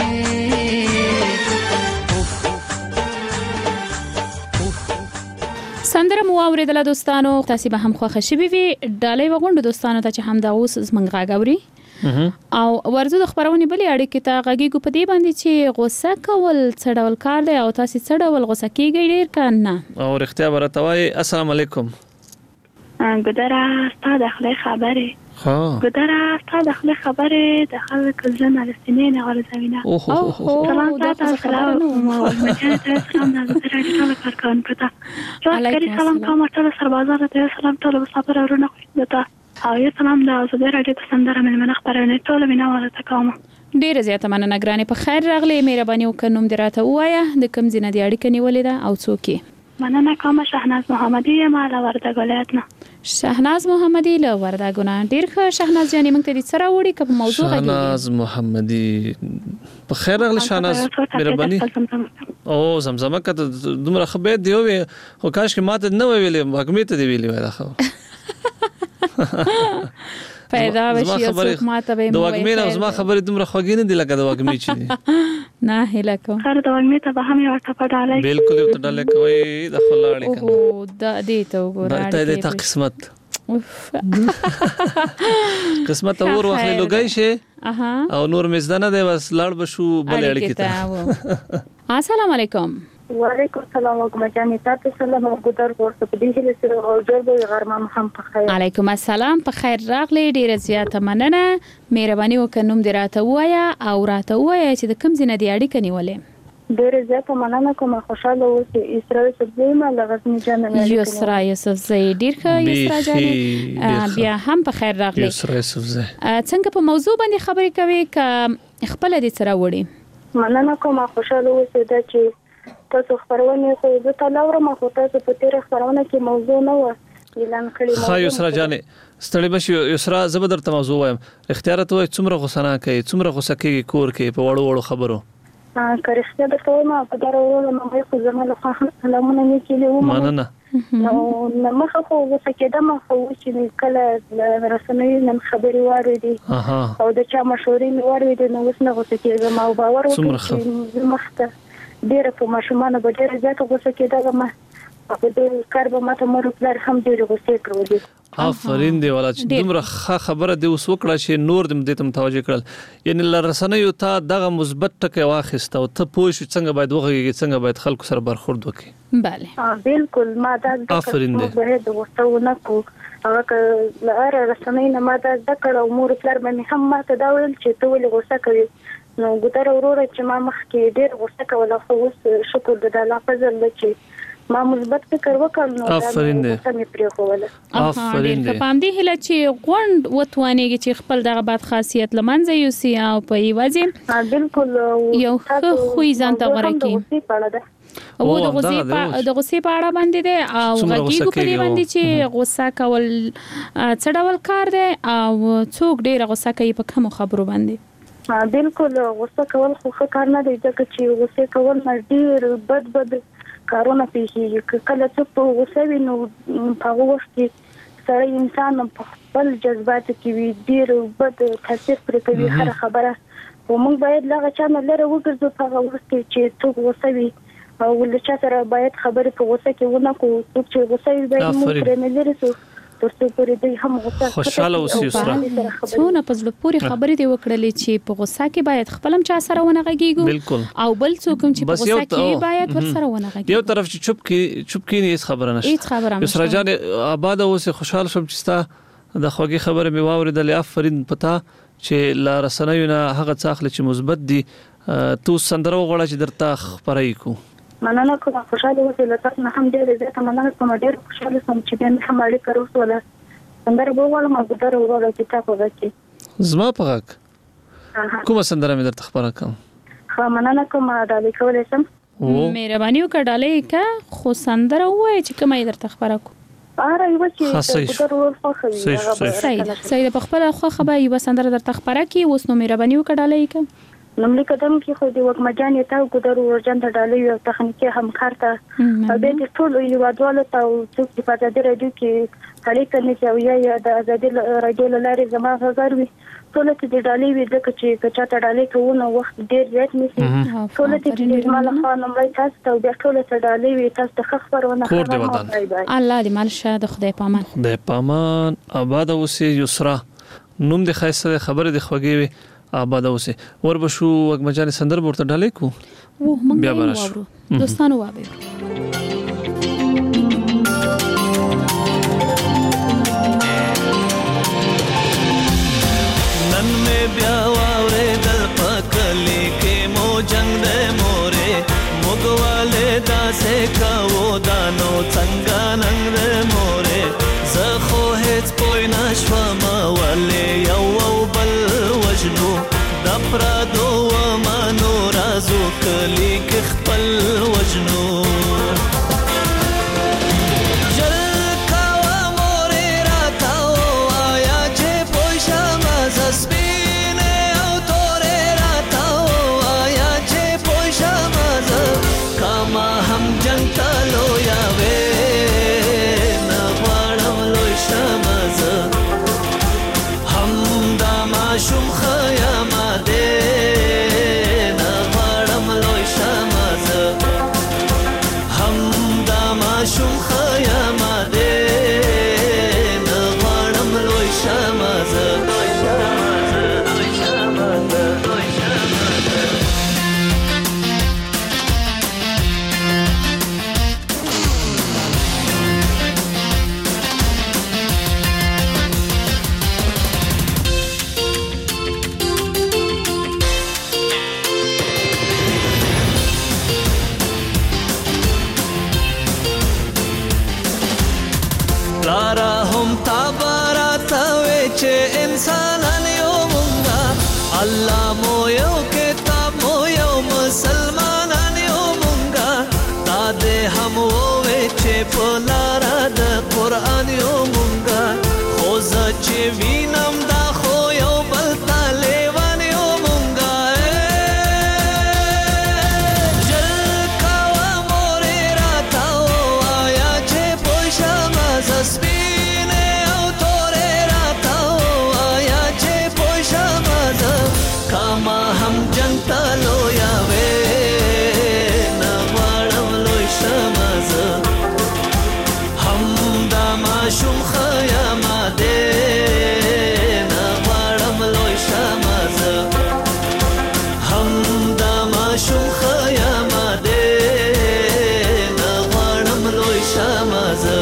سندره مو اوریدله دوستانو تاسو به هم خوښ شوي وي ډالۍ وغونډو دوستانو ته چې هم دا اوس زمنګ غاګوري او ورزو د خبرونه بلې اړیکې ته غږیږو په دې باندې چې غوسه کول څه ډول کار دی او تاسو څه ډول غوسه کیږئ ډیر کنه او رښتیا برته وای السلام علیکم ګدره ستاسو داخلي خبره ګدره ستاسو داخلي خبره د خلک ځنه لسنین غلطوینه سلام تاسو سلام مجاهد اسلام د راډیو کارکون پتا چاکري سلام کوم ټول سربازانو ته سلام ټول مسافر ورونه خوښه او یو سلام د زړه راډیو څنګه من خبرونه ټول مینواله تکوم ډیره زیاته مننه ګرانه په خیر راغلی مهرباني وکړم دراته وایا د کم زینه دی اړیکه نیولې ده او څوک مننه کوم شهناز محمدی مال وردګ ولایتنا شهناز محمدی له وردګ نه ډیر ښه شهناز جانې موږ ته د سره وړي کوم موضوع غږی شهناز محمدی په خیر راغلی شهناز مهرباني او زمزمه کته دومره خبر دی او خو کاش کې ماته نه ویلې حکومت ته دی ویلې وای دا خو پیدا وشي او څوک ماته به د وګمې او زما خبرې دومره خوږې نه دي لکه د وګمې چې دي نه هله کو خیر د وګمې ته به هم یو ټاپه ډالای بالکل یو ډالای کوي د خلاړې کنه او د دې ته وګورئ دا د قسمت قسمت اور واخلې لګای شي او نور مزدانه دی بس لاړ بشو بل اړیکې ته السلام علیکم وعلیکم السلام وګمجانې تاسو سلام او ګدر ورته په دې هله سره او جوړ غرمه هم په خیر علیکم السلام په خیر راغلی ډیره زیاته مننه مهرباني وکړم دراته وایا او راته وایا چې د کم زینه دی اړیکه نیولې ډیره زیاته مننه کوم خوشاله اوسئ اسرائیل سبزیمه لغزنی جانم یسرا یوسفزی ډیر ښه یسرا جانې بیا هم په خیر راغلی یسرا یوسفزی څنګه په موضوع باندې خبرې کوي ک خپل دې سره وړي مننه کوم خوشاله اوسئ چې تاسو خبرونه خو زه تاسو ما خو تاسو په تیر خبرونه کې موضوع نه و اعلان کړی خو یسرا جانې ستړي بشي یسرا زبردر ته موضوع وایم اختیارات وای څومره غوسه کوي څومره غوسه کوي کور کې په وړو وړو خبرو کارشته د ټولما په درو ما خو زما له سلامونه نه کیلو مننه نو مخه خو غوسه کېدم خو چې کله رسنۍ نن خبري واردې او د چا مشورې واردې نو وسنه غوسه کېږم او باور وکړم مخته ډیره په ماشومان به ډیره زیاته غوسه کېدم په دې کار به ماته مور پلار هم ډیره غوسه کړو آفرین دی ولا چې دومره خبره دی اوس وکړه چې نور دې ته متوجه کړل یعنی لرسنه یو ته دغه مثبت ټکي واخیسته او ته پوه شو څنګه باید وغږیږي څنګه باید خلکو سره برخورد وکړي bale بالکل ما دا آفرین دی به د وستونه کو هغه لاره رسنۍ نه ما دا ذکر او مور پلار باندې هم ما ته دا ویل چې ته ولې غوسه کوي نو ګټر وروره چې ما مخ کې ډېر غوسه کوله خو اوس شکر د الله فضل چې ما مثبت فکر وکړ نو آفرین دی آفرین دی په دې هله چې غوند وتوانېږي چې خپل دغه بد خاصیت لمنځه یوسي او په یوازې بالکل یو خوې ځان ته غوړه کی او د غوسې په اړه باندې دی او غږیږي په دې باندې چې غوسه کول څه ډول کار دی او څوک ډېر غوسه کوي په کوم خبرو باندې بالکل غوسه کول خو ښه کار نه دی ځکه چې غوسه کول ډېر بد کارونه پیښیږي کله چې په غوسه وي نو په وخت کې سړی انسان په خپل جذبات کې وي ډېر بد تاثیر پرې کوي هر خبره او موږ باید لږه چا نه لره وګرځو په وخت کې چې څوک غوسه وي او ولچا سره باید خبرې په غوسه کې ونه کوو چې غوسه یې باید موږ پرې نه لري ترڅو پرې دوی هم غوسه خوشاله اوسي سره څونه په زړه پورې خبرې دی وکړلې چې په غوسه کې باید خپلم چا سره ونه غږیږو او بل څوک چې په غوسه کې باید ور سره ونه غږیږو یو طرف چې چوپ کې نه هیڅ خبره نشته هیڅ خبره نشته یسرا جان آباد اوسه خوشاله شم چې ستا د خوږی خبره می واوریدلې آفرین پتا چې لا رسنیونه هغه څاخله چې مثبت دي تو سندرو غوړه چې درته خبرای کو مننه کوم خوشاله اوسه لته نه هم ډېر زیاته مننه کوم ډېر خوشاله سم چې به مې هم اړیکه وروسته سندره بوغواړم او ګټره وروړم چې تاسو وکړئ زما په حق کومه سندره مې درته خبره کوم خو مننه کوم دا لیکولای سم مهرباني وکړه ډالۍ خو سندره وای چې کومه درته خبره کو اره یو چې ګټره ورخه صحیح په خپل خو خبره یو سندره درته خبره کی اوس نو مهرباني وکړه ډالۍ نملي قدم کې خو د وګمجان ته ګذر ورجن د ډالۍ او تخنیکی همکار ته به د ټول یوادواله ته چې په ازادي رادیو کې اړیکه نشوي یا د ازادي رادیو لارې زما غږروي ټول ته د ډالۍ وي ځکه چې کچا ته ډالۍ کوونه وخت ډیر زیات نشي ټول ته د مال خانم راي تاسو ته د ټول ته ډالۍ وي تاسو ته خبرونه الله دې مال شه د خدای پامان خدای پامان آباد اوسه یسرا نوم د خیسه خبره د خوږی وي آباد اوسه وربشو وګمجان سندر ورته ډالۍ کو بیا براشو دوستانو وابه نن میں بیا واورے دل پکلی کے مو جنگ دے مورے مگوالے دا سے کاو دانو څنګه ننګ دے مورے زخو هیڅ پوی نشوا ما ولې یو بل وجنو د پرادو مانو رازو کلی کې خپل وجنو شوم خیام دې نه غړم لوی شمازه هم دا ما شوم خیام دې نه غړم لوی شمازه الله مو یو کتاب مو یو مسلمانان یو مونږه تا دې هم وې چې په لار د قران یو مونږه خو ځکه چې وینم دا خو یو بل طالبان یو مونږه جل کاوه مورې راتاو آیا چې پوښه مزه سپینه او تورې راتاو آیا چې پوښه کاما هم جنتا لویا وې نه غواړم لوی شمازه هم دا ماشوم خیام دې نه غواړم لوی شمازه هم دا ماشوم خیام دې نه غواړم لوی شمازه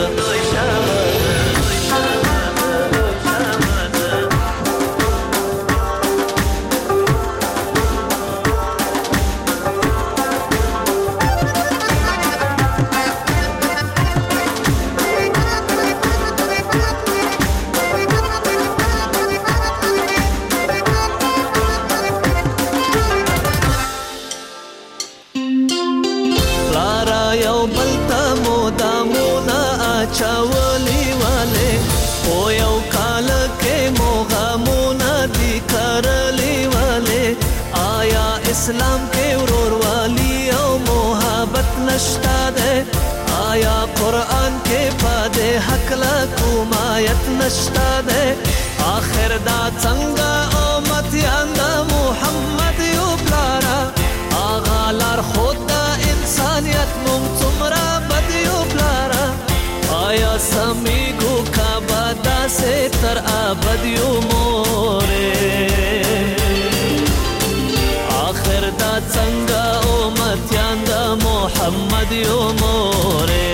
چاولی والے او یو کال کې موغمونه دي کرلی والے آیا اسلام کې وروروالی او محبت نشتا ده آیا قرآن کې پاده حق لا کومایت نشتا ده آخر دا څنګه امت یاندا محمد یو پلارا آغا لار خود انسانیت مونږ څومره بد یو پلاره آیا سمیږو کعبه داسې تر ابد یو مورې آخر دا څنګه امتیان د محمد یو مورې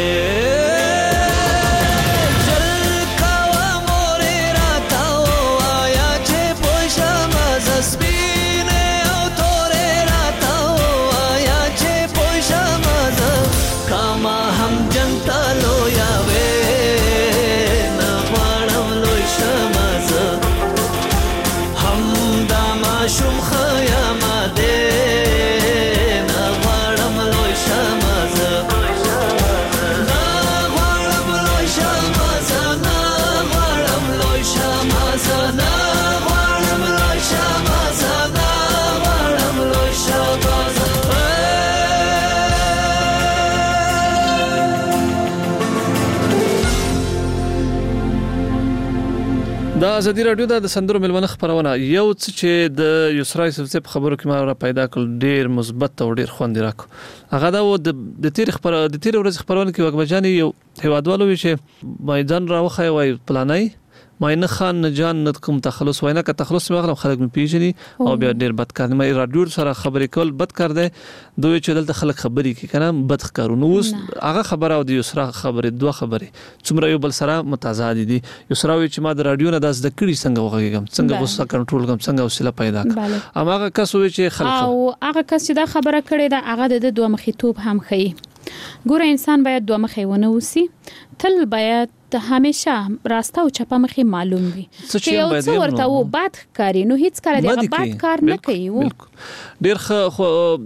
د ازادي رادیو د سندرو ملمنه خبرونه یو څه چې د یسرا یوسف خبرو کې ما را پیدا کړ ډیر مثبت او ډیر خوند راکو هغه دا د تیر ورځ خبرونه کې وګمجان یو هیوادوالو چې میدان راوخی وای پلانای ماینه خان جان کوم تخلص وینا که تخلص مغلم خلک مې پیژني او بیا ډیر بد کار مې رادیو سره خبرې کول بد کار دی دوی چې دلته خلک خبرې کوي کنه بد کارونه اوس هغه خبره او د یسرا خبرې دوه خبرې څومره یو بل سره متضاد دي یسرا وی چې ما د رادیو نه داس د کړي څنګه وغږم څنګه غوسه کنټرول کوم څنګه حوصله پیدا کړم اما هغه کس وی چې خلک او هغه کس چې دا خبره کړې ده هغه د دوه مخې توپ هم خي ګوره انسان باید دوه مخې ونه وسی تل باید همیشه راسته او چپه مخې معلوم وي چې یو څه ورته و بد کاری نو هیڅ کار دی بد کار نه کوي ډیر خو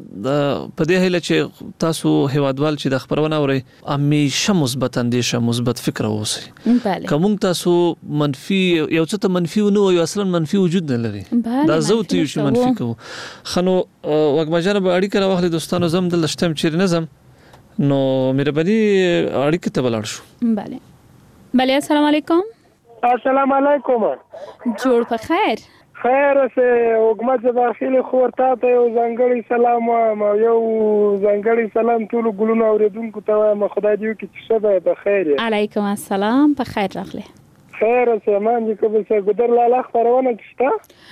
په دې هله چې تاسو هیوادوال چې د خبرونه اوري همیشه مثبت اندیشه مثبت فکر اوسئ کوم تاسو منفي یو څه ته منفي ونه وي اصلا منفي وجود نه لري دا زوت یو شي منفي کو خنو وګمجانه به اړیکه راوخلي دوستانو زم د لشتم چیر نظم نو مهرباني اړیکه ته ولاړ شو بله السلام علیکم السلام علیکم جوړ په خیر خیر سه وګمت داخلي خور ته یو ځنګړی سلام او یو ځنګړی سلام ټول ګلونو اوریدونکو ته ما خدای دې وکړي چې شبه په خیر علیکم السلام په خیر راغله خیر سه مان دې کوم څه ګدر لاله خبرونه کیسته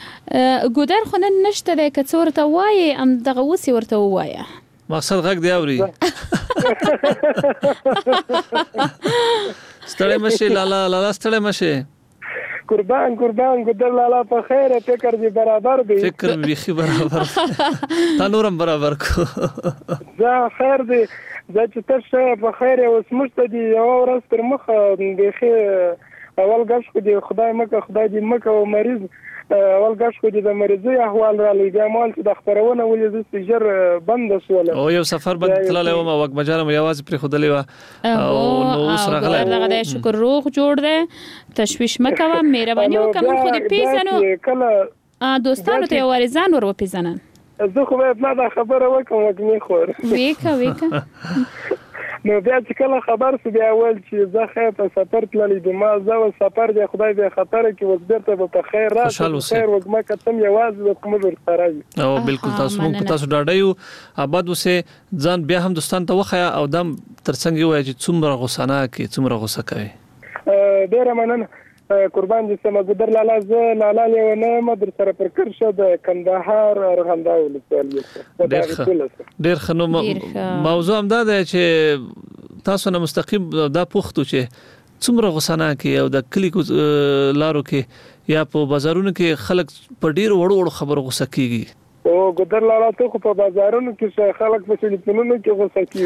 ګدر خو نشته د کڅور ته وای ام دغه وسی ورته وایه مقصد غږ دی اوري ستړی مشه لالا ستړی مشه قربان ګدر لالا په خیر فکر دې برابر دی فکر بيخي برابر تا نورم برابر کو دا خیر دی دا چې تاسو په خیر اوس مشته دی یو ورځ تر مخه بيخي اول غش خو دې خدای دې مکه او مریض اول غش خو دې د مریضي احوال را لګیا مال چې د خبرونه ولې د سجر بند شول او یو سفر بند تللی و ما وک مجارم یواز پر خودلې و او نو سره غلا دغه شکر روغ جوړ دې تشویش مکوه مهرباني وکم خو دې پیژنو دوستانو ته ورزان ور وپیژنن زه خو به ما دا خبره وکم وګنی خور ویکا نو بیا چې کله خبر سو بیا ول چې زه خیر په سفر تللی د ما زو سفر دی خدای به خطر کې وګدرته په خیر راځي خیر وګما کتم یواز کوم ورته او بالکل تاسو ډاډایو آباد وسه ځان بیا هم دوستان ته وخیا او دم ترڅنګ وای چې څومره غوسانه کې څومره غوسه کوي ډیر مننه قربان دې سم ګدر لالا ز لالا لیونه مدر سره پر کرشه د کندهار ارغنداو ولسوالۍ ډیر خنو موضوع هم دا دی چې تاسو نه مستقیم دا پوښتو چې څومره غوسانه کې او د کلیکو لارو کې یا په بازارونو کې خلک په ډیر وړو خبرو غوسه کیږي او ګدر لالا ته په بازارونو کې خلک په ټلیفونونو کې غوسه کیږي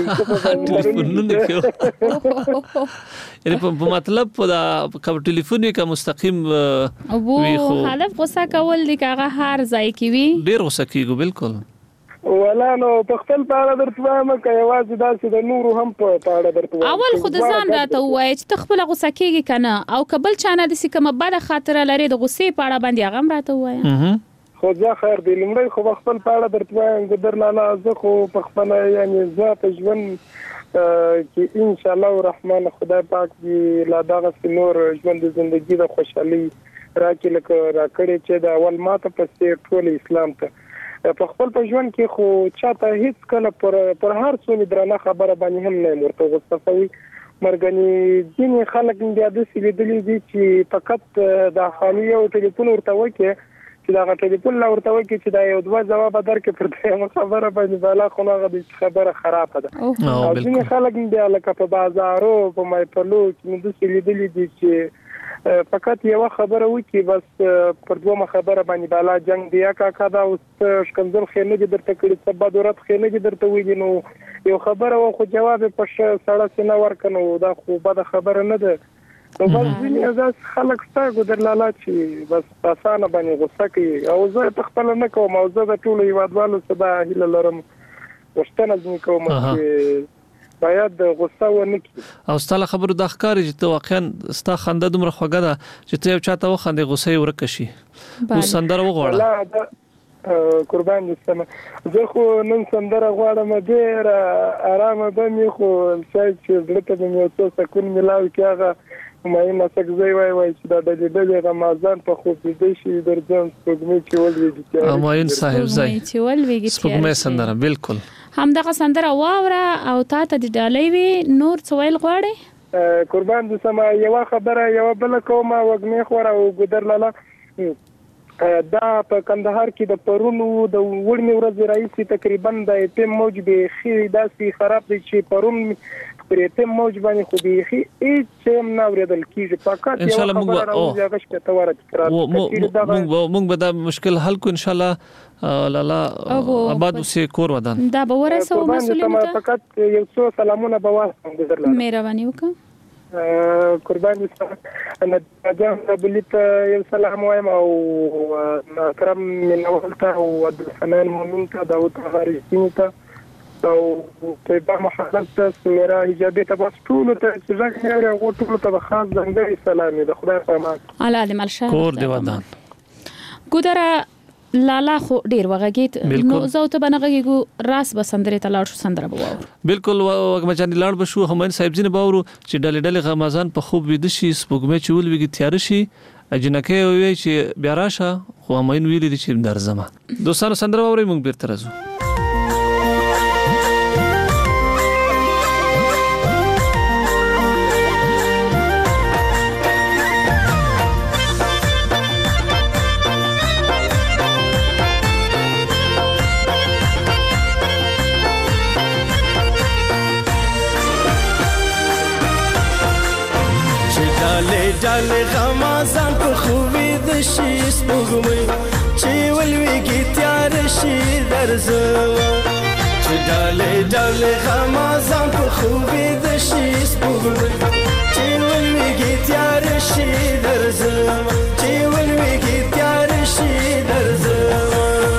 یعنی په مطلب په ټلیفون کې مستقیم وی خو هدف غوسه کول دي هغه هر ځای کې وي ډیر غوسه کیږي بالکل ولا نو په خپل پاړه درته وایم که یوازې داسې د نورو هم په پاړه درته وایم اول خود ځان راته وای چې تخپل غوسه کیږي کنه او قبل چانه د سکه بده خاطر لري د غوسې پاړه باندې هغه راته وای خو ځا خیر دی لمړی خو خپل پاړه درته وایم ګدر لالا زه خو په خپل یعنی ذات ژوند چې ان شاء الله الرحمن خدای پاک دې لا دغه نور ژوند ژوندۍ د خوشحالي راکړي لکه راکړي چې د اول ماته پسې ټول اسلام ته په خپل په ژوند کې خو چاته هیڅ کله پر هر څو درنه خبره باندې هم نه مرته غوسه مرګني ځینې خلک بیا د سلیدلې دي چې فقط د خالي او ټلیفون ورته وکي چې دا ټلیفون لا ورته وکي چې دا یو دوه جواب درکې پر دې خبره باندې بالا خو هغه د خبره خرابه ده او ځینې خلک بیا لکه په بازارو په مایپلو کې د سلیدلې دي چې فقط یو خبره وکي بس پر دوه خبره باندې بالا جنگ دی کاکا دا اوس شکنځل خینه دي درته کړي څه بدورت خینه دي درته ویل نو یو خبره خو جواب په سړه سینه ورکنو دا خو بده خبره نه ده نو بس ځینې ازاس خلک ستا ګدر لاله چې بس اسانه باندې غوسه کوي او زه په خپل نه کوم او زه د ټولو هیوادوالو څخه دا هیله لرم وشتنه ځنی کوم چې باید غوسه ونه کی او ستاله خبرو د ښکاری چې ته واقعا ستا خنده دومره خوږه ده چې ته یو چاته وخندې غوسه ورکه شي او سندره وغواړه قربان دې سم زه خو نن سندره غواړم ډېر آرامه به خو چې دلته مې یو څه سکون ملاوي کېږي مې نه څنګه وای چې دا د دې رمضان په خوب دې شي درځم سپوږمۍ چې ولوي اماین صاحب زای چې ولوي سپوږمۍ سندره بالکل همدغه سندره واوره او تا ته د ډالۍ وی نور څویل غواړي قربان دې سما یو خبره یو بل کومه وګمې خور او ګدر لاله دا په کندهار کې د پرونو د وړمې ورځ رئیس تقریبا د تیم موج به خي داسې خراب دي چې پرون پرې تیم موج باندې خو به خي هیڅ نه ورېدل کیږي فقط ان شاء الله موږ به دا مشکل حل کو ان شاء الله لالا آباد سه کور ودان دا به ورسو مسولینه فقط یو څو سلامونه به واسم ګذرل مهرباني وکړه قربان دې انا جام بلیت یو سلام وایم او کرم من اولته او عبد الحنان مومن ته داوود غارسین ته او په محمد ته سمیرا حجابي ته بس ټول ته چې ځکه یو ټول ته خاص ځانګړي سلام د خدای په امان الله دې ملشه کور دی ودان ګودره لالا خو ډیر وغږیت نو زوته بنغږیګو راس بسندره تلاړ شو سندره بوور بالکل وګمجان لاړ بشو همین صاحب جن باورو چې ډلې ډلې غمازان په خوب وید شي سپوږمۍ چول ویږي تیار شي اجنکه وی چې بیا راشه خو همین ویل دي چې درځم دوستانو سندره ووري موږ بیرته راځو ډاله غمازان په خوبي د شي سپوږمۍ چې ولويږي تیار شي درځم چې ډاله غمازان په خوبي د شي سپوږمۍ چې ولويږي تیار شي درځم چې ولويږي تیار شي درځم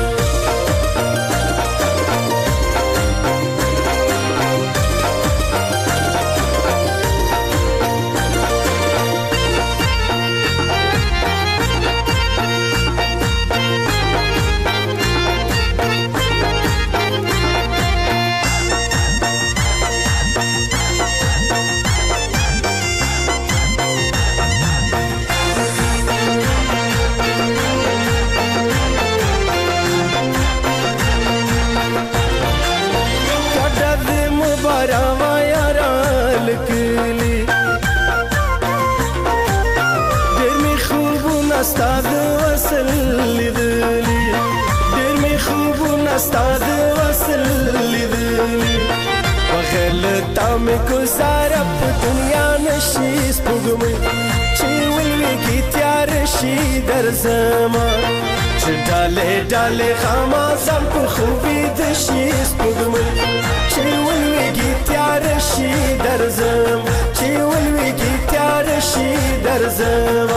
استاد وصل لیدلی ډېر می خوبونه استاد وصل لیدلی وغلطه مې گزاره په دنیا نشي سپوږمۍ چې ولويږي تیار شي درځم چې ډالې غمازان په خوبي د شي سپوږمۍ چې ولويږي تیار شي درځم چې ولويږي تیار شي درځم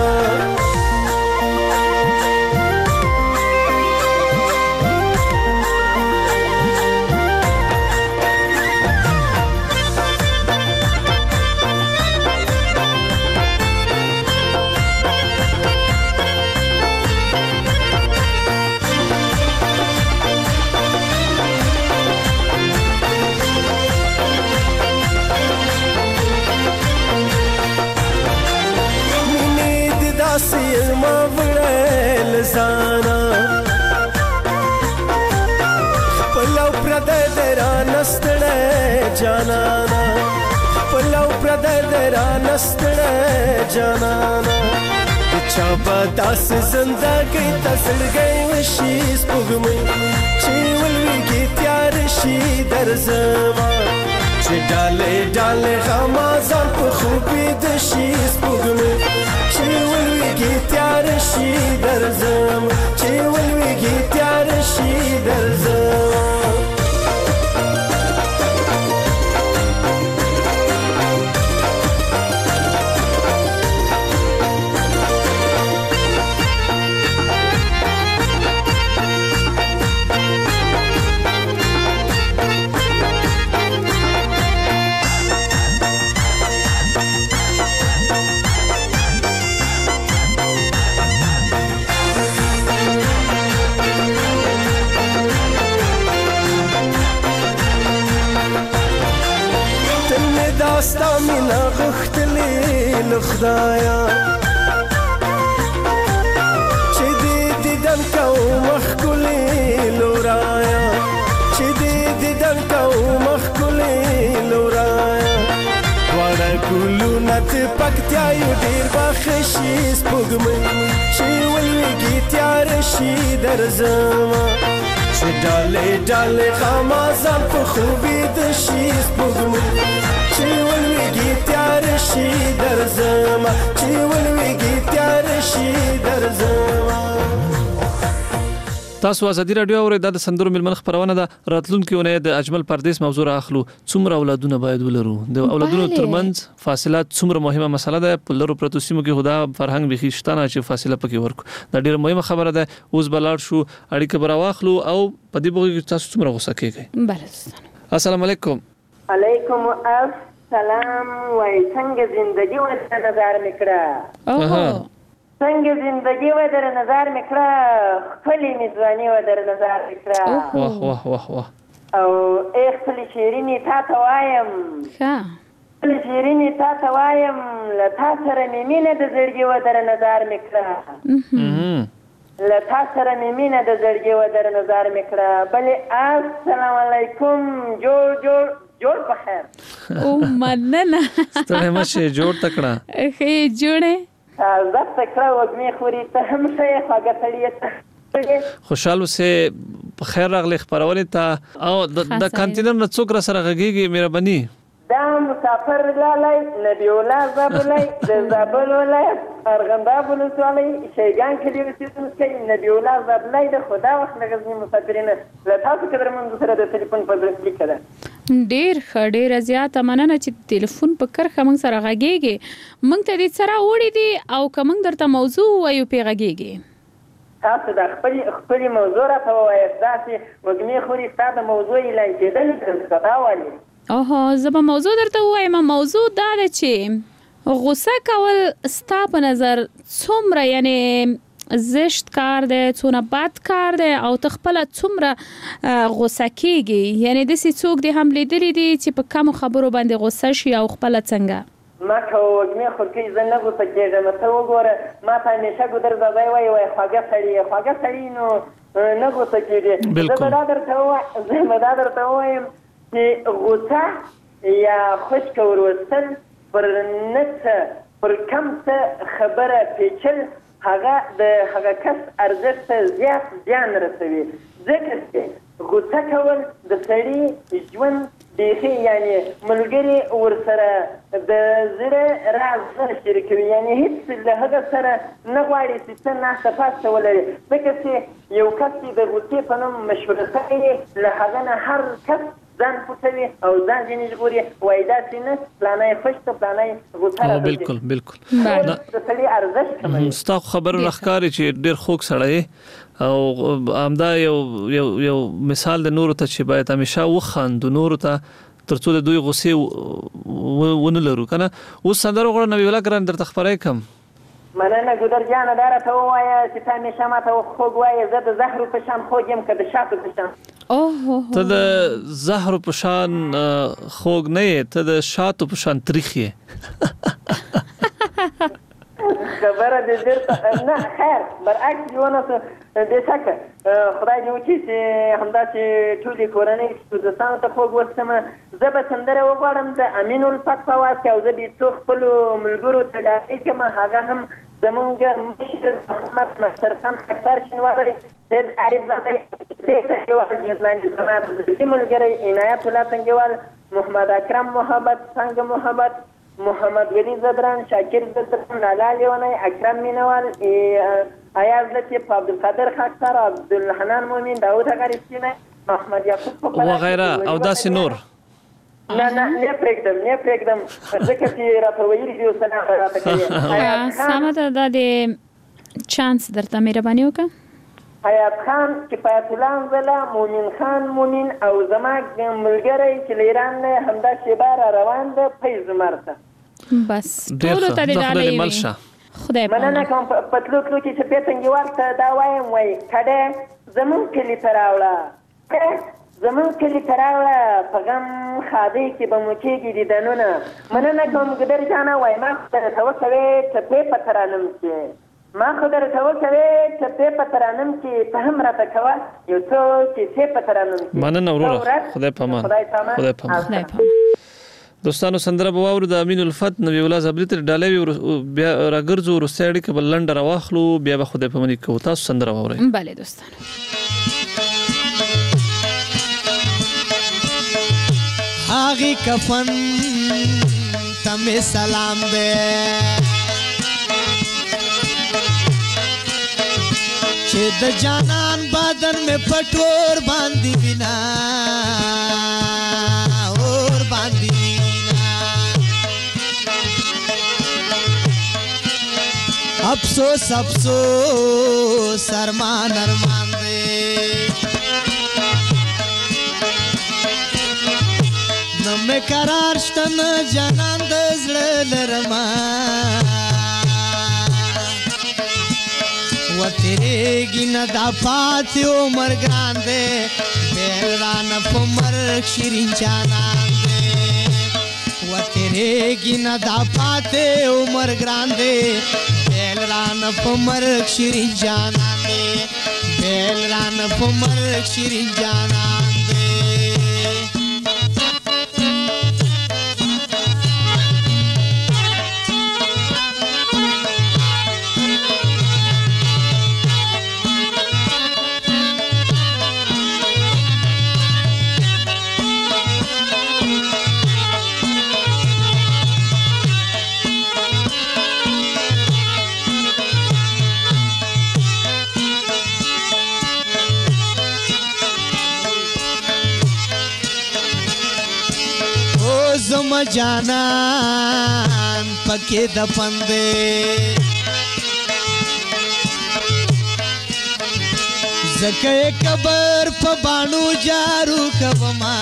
نستړې جانانا پلو پردې را نستړې جانانا چا بداس زندګي تسلګي وشي سپوږمۍ چې ولويږي تیار شي درځما چې ډاله ډاله غمازان په خوبي د شي سپوږمۍ چې ولويږي تیار شي درځم چې ولويږي تیار شي درځم داستا مینا غختلی لخدایا چې دې دیدن کو مخکلی لورایا چې دې دیدن کو مخکلی لورایا وړه ګلو نت پکتیا یو ډیر بخشي سپوږمۍ چې ولويږي تیار شي درځما چې ډاله ډاله غمازان په خوبي د شي سپوږمۍ چې ولويږي تیار شي درځما چې ولويږي تیار شي درځما تاسو ازادي رادیو اورئ د سندرو ملمن خبرونه ده راتلونکي ونه د اجمل پردیس موضوع راخلو څومره اولادونه باید ولرو د اولادونو ترمنځ فاصله څومره مهمه مسله ده په لرو پرتو سیمو کې خدا فرهنګ بخښتنه چې فاصله پکې ورکو دا ډیره مهمه خبره ده اوس بلار شو اړیکه براواخلو او په دې بوګي تاسو څومره غوسه کیږئ بله السلام علیکم علیکم السلام وای څنګه زندگی ورته نظر میکړه څنګه زندگی و در نظر میکړه خپل میزبانی و در نظر میکړه واه واه واه واه او خپل شیرینی تا ته وایم خپل شیرینی تا ته وایم له تا سره مې مینه د زړګي و در نظر میکړه له تا سره مې مینه د زړګي و در نظر میکړه بلې السلام علیکم جوړ بخیر او مننه ستړی مشه جوړ تکړه خې جوړه زه فکر وګمې خوري ته هم څه خواږه سړی خوشاله سه خیر راغلی خبرونه ته او د کانتینر نه څوک را سره غږیږي مهرباني دا مسافر لالای نبی الله زابلای د زابل ولایت ارغنداب ولسوالۍ شیګان کې دی اوسېدونکی نبی الله زابلای د خدا وخت لګزنی مسافرین له تاسو قدرمن سره د ټلیفون په ځای لیکل ډیر ډیر زیات مننه چې ټلیفون په کرخه موږ سره غږیږي موږ ته دې سره وړي دي او کوم درته موضوع وایو په غږیږي تاسو د خپل موضوع راته وایي تاسو وګمې خوري تاسو موضوع اعلان کېدل څه والی زه به موضوع درته وایم موضوع دا ده چې غوسه کول ستا په نظر څومره یعنی زشت کار دی څونه بد کار دی او ته خپل څومره غوسه کیږي یعنی د سې څوک دی هم لیدلی دي چې په کوم خبرو باندې غوسه شي او خپل څنګه ما کومې خورکې زه نه غوسه کېږم ته وګوره ما ته همیشه ګودر زوی وای خواږه سړی نو نه غوسه کېږي زه به دا درته وایم چې غوسه یا خشک وروستل پر نڅه پر کم څه خبره پیچل هغه د هغه کس ارزښت زیات زیان رسوي ځکه چې غوسه کول د سړي ژوند بیخي یعنی ملګري ورسره د زړه راز شریکوي یعنی هیڅ له هغه سره نه غواړي چې څه ناسته پاسته ولري ځکه چې یو کس چې د غوسې په نوم مشهوره شوی له هغه نه هر کس ځان پوښوي او ځان ځینې ژغوري وایي داسې نه پلانی خوش ته پلانی غوسه راځي بالکل د سړي ارزښت کموي ستا خبرونه ښکاري چې ډېر خوږ سړی او همدا یو مثال د نورو ته چې باید همیشه وخاندو نورو ته ترڅو د دوی غوسې ونه لرو کنه اوس سندرو غوړه نبی الله ګران درته خبرې کم مننه ګودر جانه دا راته ووایه چې ته همیشه ماته خوږ وایې زه د زهرو په شان خوږ یم که د شاتو په شان ته د زهرو په شان خوږ نه یې ته د شاتو په شان تریخ یې خبره دې ډېر نه خیر برعکس یونه بېشکه خدای دې وکړي چې همداسې ټولې کورنۍ دوستانو ته خوږ وڅښم. زه به سندره وغواړم د امین الفت په اواز کې او زه دې څو خپلو ملګرو ته ډالۍ کړم. هغه هم زمونږ مشر محمد نصرخان خاکسار شینواری، سید عارف زاده تنګیوال، نیوزلینډي زما د ملګری عنایت الله تنګیوال، محمد اکرم محبت، څنګه محبت، محمد ولی زدران، شاکر زدران، لالا لیونی، اکرم مینوال، ایاز لطیف، عبدالقادر خاکسار، عبدالحنان مومن، داود غریسینه، محمد یعقوب وغیره او داسې نور. نه پرېږدم ځکه چې راته ویلي دي اوس نه راته کوي. سمه ده دا د چانس درته مهرباني وکړه. حیات خان، کفایت الله انزله، مومن خان مومن او زما ملګری چې له ایران نه همدا شیبه را روان ده فیض عمر ته. بس ټولو ته دې ډالۍ وي. خدای مننه کوم. په تلو تلو کې چې پېتنګیوال ته دا وایم وایي کډه زمونږ کلي ته راوړه، زمونږ کلي ته راوړه، په غم ښادۍ کې به مو کېږي دیدنونه. مننه کوم ګدر جانه وایي ما خو درته وکوې ټپې په ترانم کې، ما خو درته وکوې ټپې په ترانم کې، ته هم راته کوه یو څو کیسې په ترانم کې. مننه وروره، خدای په امان. خدای په امان. دوستانو سندره به واورو د امین الفت نبی الله زبری تر ډالۍ بیا راګرځو وروستۍ اړیکه بل لنډه راواخلو بیا به خدای په امان کوو. تاسو سندره واورئ. بله دوستانو. آغی کفن تمہیں سلام دے چید جانان بدن میں پٹور باندھی بنا اور باندھی بنا افسوس افسوس ارمان ارمان دے نم قرار شتن جانان د زړه لرما و تیرے گینا دا پاتی عمر ګران دے بیران په مرګ شیرین جانان دے و تیرے گینا دا پاتی عمر ګران دے بیران په مرګ شیرین جانان دے بیران په مرګ شیرین جانان دے. زم جانان پکې دفن دے زکه قبر په بانو جارو کوما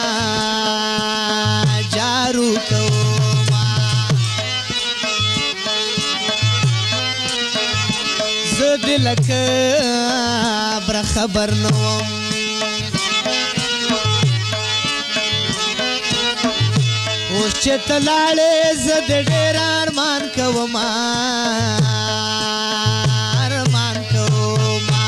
جارو کوما زد لک بر خبر نوم اوس چې تلاړې زد ډېر ارمان کوما ارمان کوما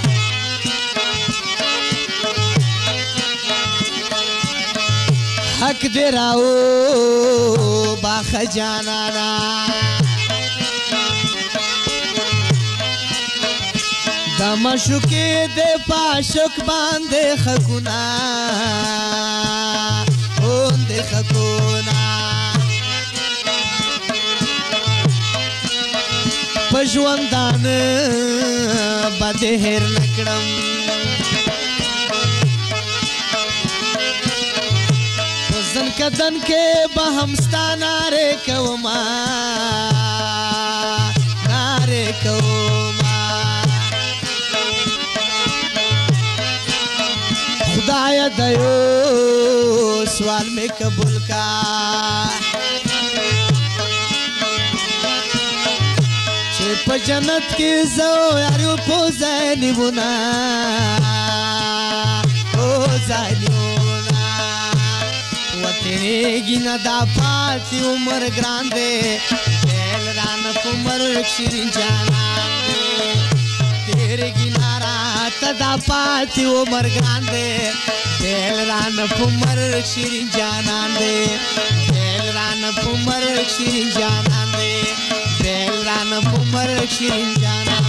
حق دې راو باخ جانانا د مشوکې د پاشک باندې خکونا اوندې خکونا پژوندان بده هر نکړم وزن کدن کې به همستا ناره کوما ناره کوما خدای دیو سوال میں قبول کا په جنت کې زو یارو په ځانیونه او ځانیونه و تیرې گینا دا پاتې عمر ګران دے بیل ران پمر شیرین جانان دے تیرے گنارا تدا پاتی عمر گران دے بیل ران پمر شیرین جانان دے بیل ران پمر شیرین جانان دے بیل ران پمر شیرین جانان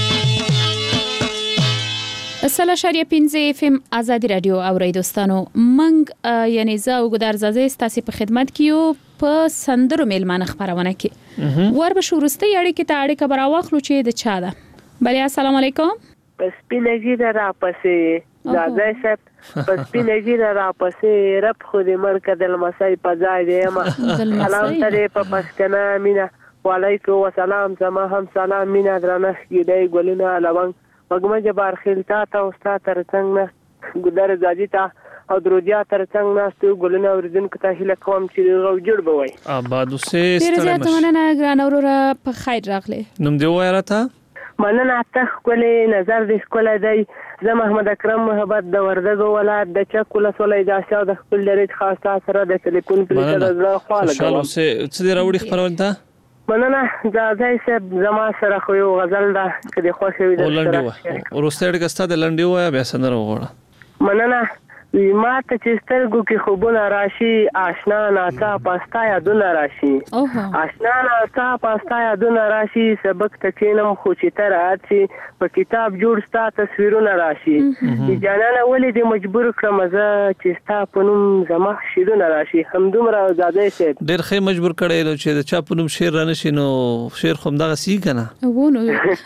اصلا شریعه 15 FM آزادی رادیو اوری دوستانو منګ یعنی زه وګدار زازه ستاسو په خدمت کې یو په سندرو میلمانه خبرونه کې ور به شورسته یړی کې ته اړیکه براواخلو چې د چا ده بلیا السلام علیکم پس پینګی را پسې زازه صاحب پس پینګی را پسې رب خو دې مرکه د مسای په ځای دی ما سلام ته په پښتنه مینا وعلیکم السلام زما هم سلام مینا درنه کیدای ګلونه لونګ وګمه جبار خلتا تا اوستا تر څنګه ګدر زاجی تا او دروجیا تر څنګه ناستو ګلونه اوریدن کته هله کوم چې غو جوړ بوي آباد سه ستړي ته نه ګران اورور په خیر راغله نوم دی وایره تا مننه تاسو کولې نظر دې کولای دی زه محمد اکرم محبت د وردګو ولایت د چکول سولې د شاو د خپل لري خاصه سره د ټلیفون پر سره خواله انشاءالله سه څه راوړي خبرونه تا مننه زازای صاحب زما سره خو یو غزل ده کدي خوښ وي د سره ورسته ډګستا د لنډي وای بیا سندره وغوړه مننه ما ته چې سترګو کې خوبونه راشي آشنا ناڅا پاستا یادونه راشي آشنا ناڅا پاستا یادونه راشي سبق تکینم خو چې تر اچي په کتاب جوړ ستا تصویرونه راشي جانانه ولې دې مجبور کړم زه چې ستا په نوم زما شیرونه راشي همدومره زاده شي ډېر خې مجبور کړی چې چا په نوم شیر رانه شي نو شیر خو دغه سی کنه وونو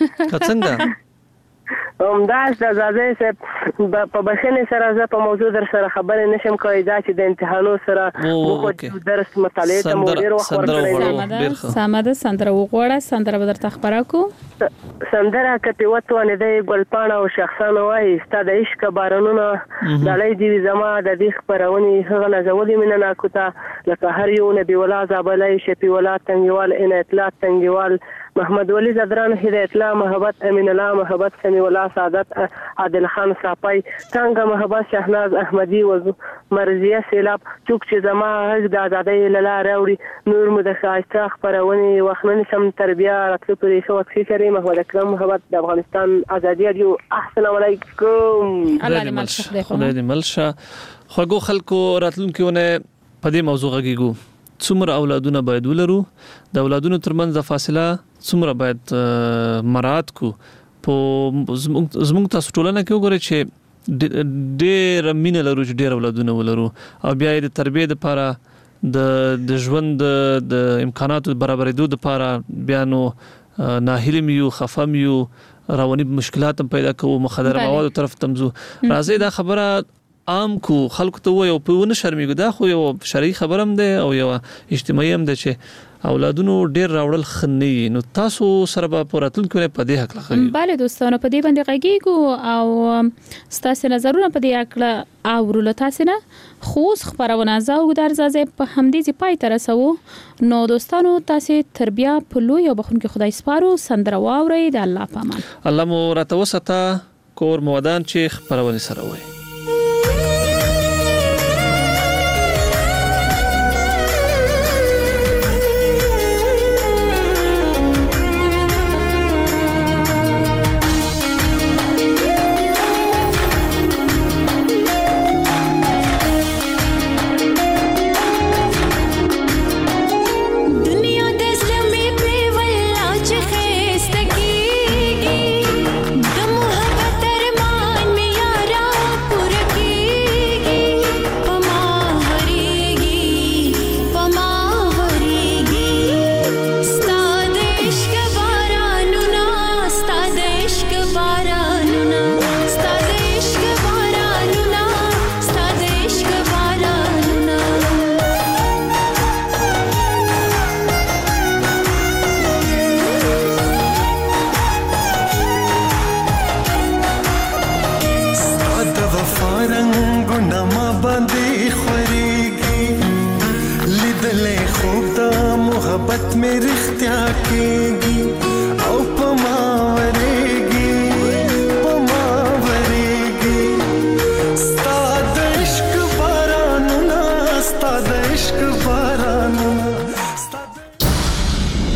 څنګه همداس د زاده صاحب په بخښنې سره زه په موضوع در سره خبرې نشم کوي دا چې د امتحانو سره مخ درس مطالعه ته مو ډیر وخت ورکړی سمده سندره وغوړه سندره به درته خبره کو سندره کته وته نه دی ګلپاڼه او شخصانه وای ستاد عشق بارانونه دلای دی زما د دې خبرونی هغه نزولې من نه کوتا لکه هر یو نبی ولا زابلای شپی ولا تنګوال ان اطلاع تنګوال محمد ولی زدران هدایت الله محبت امین الله محبت سمی الله سعادت عادل خان صاحب څنګه محبت شهناز احمدی و مرزیه سیلاب چوک چې زما حق د آزادۍ لاله راوړي نور مو د خاصه خبرونه وخنن سم تربیه راتلو پرې شو وخت کری محمد اکرم محبت د افغانستان ازادي رادیو السلام علیکم الله دې ملشه خدای دې ملشه خوګو خلکو راتلونکيونه په دې موضوع غږیږو څومره اولادونه باید ولرو د اولادونو ترمنځ د فاصله څومره باید مراعات کو په زموږ تاسو ټولنه کې وګورئ چې ډېر مینه لرو چې ډېر اولادونه ولرو او بیا د تربیه لپاره د ژوند د امکاناتو برابرېدو لپاره بیا نو ناهیلم یو خفم یو رواني مشکلات پیدا کوو مخدر مواد طرف تمزو راځي دا خبره عام کو خلکو ته وایو په ونه شرمېږي دا خو یو شرعي خبرم ده او یو اجتماعي هم ده چې اولادونو ډېر راوړل خنني نو تاسو سره به پوراتل کې په دې حق لغوي bale دوستانو په دې باندې غږیږو او ستاسو نظرونه په دې اړه اورول تاسو نه خوښ خبرونه زاو در زازه په همدې پای تر رسو نو دوستانو تاسو تربیه په لوی او بخون کې خدای سپارو سندره واوري د الله پامان الله مو راتوسته کور مودان چې خبرونه سره وي محبت میں رختیا کېږي او په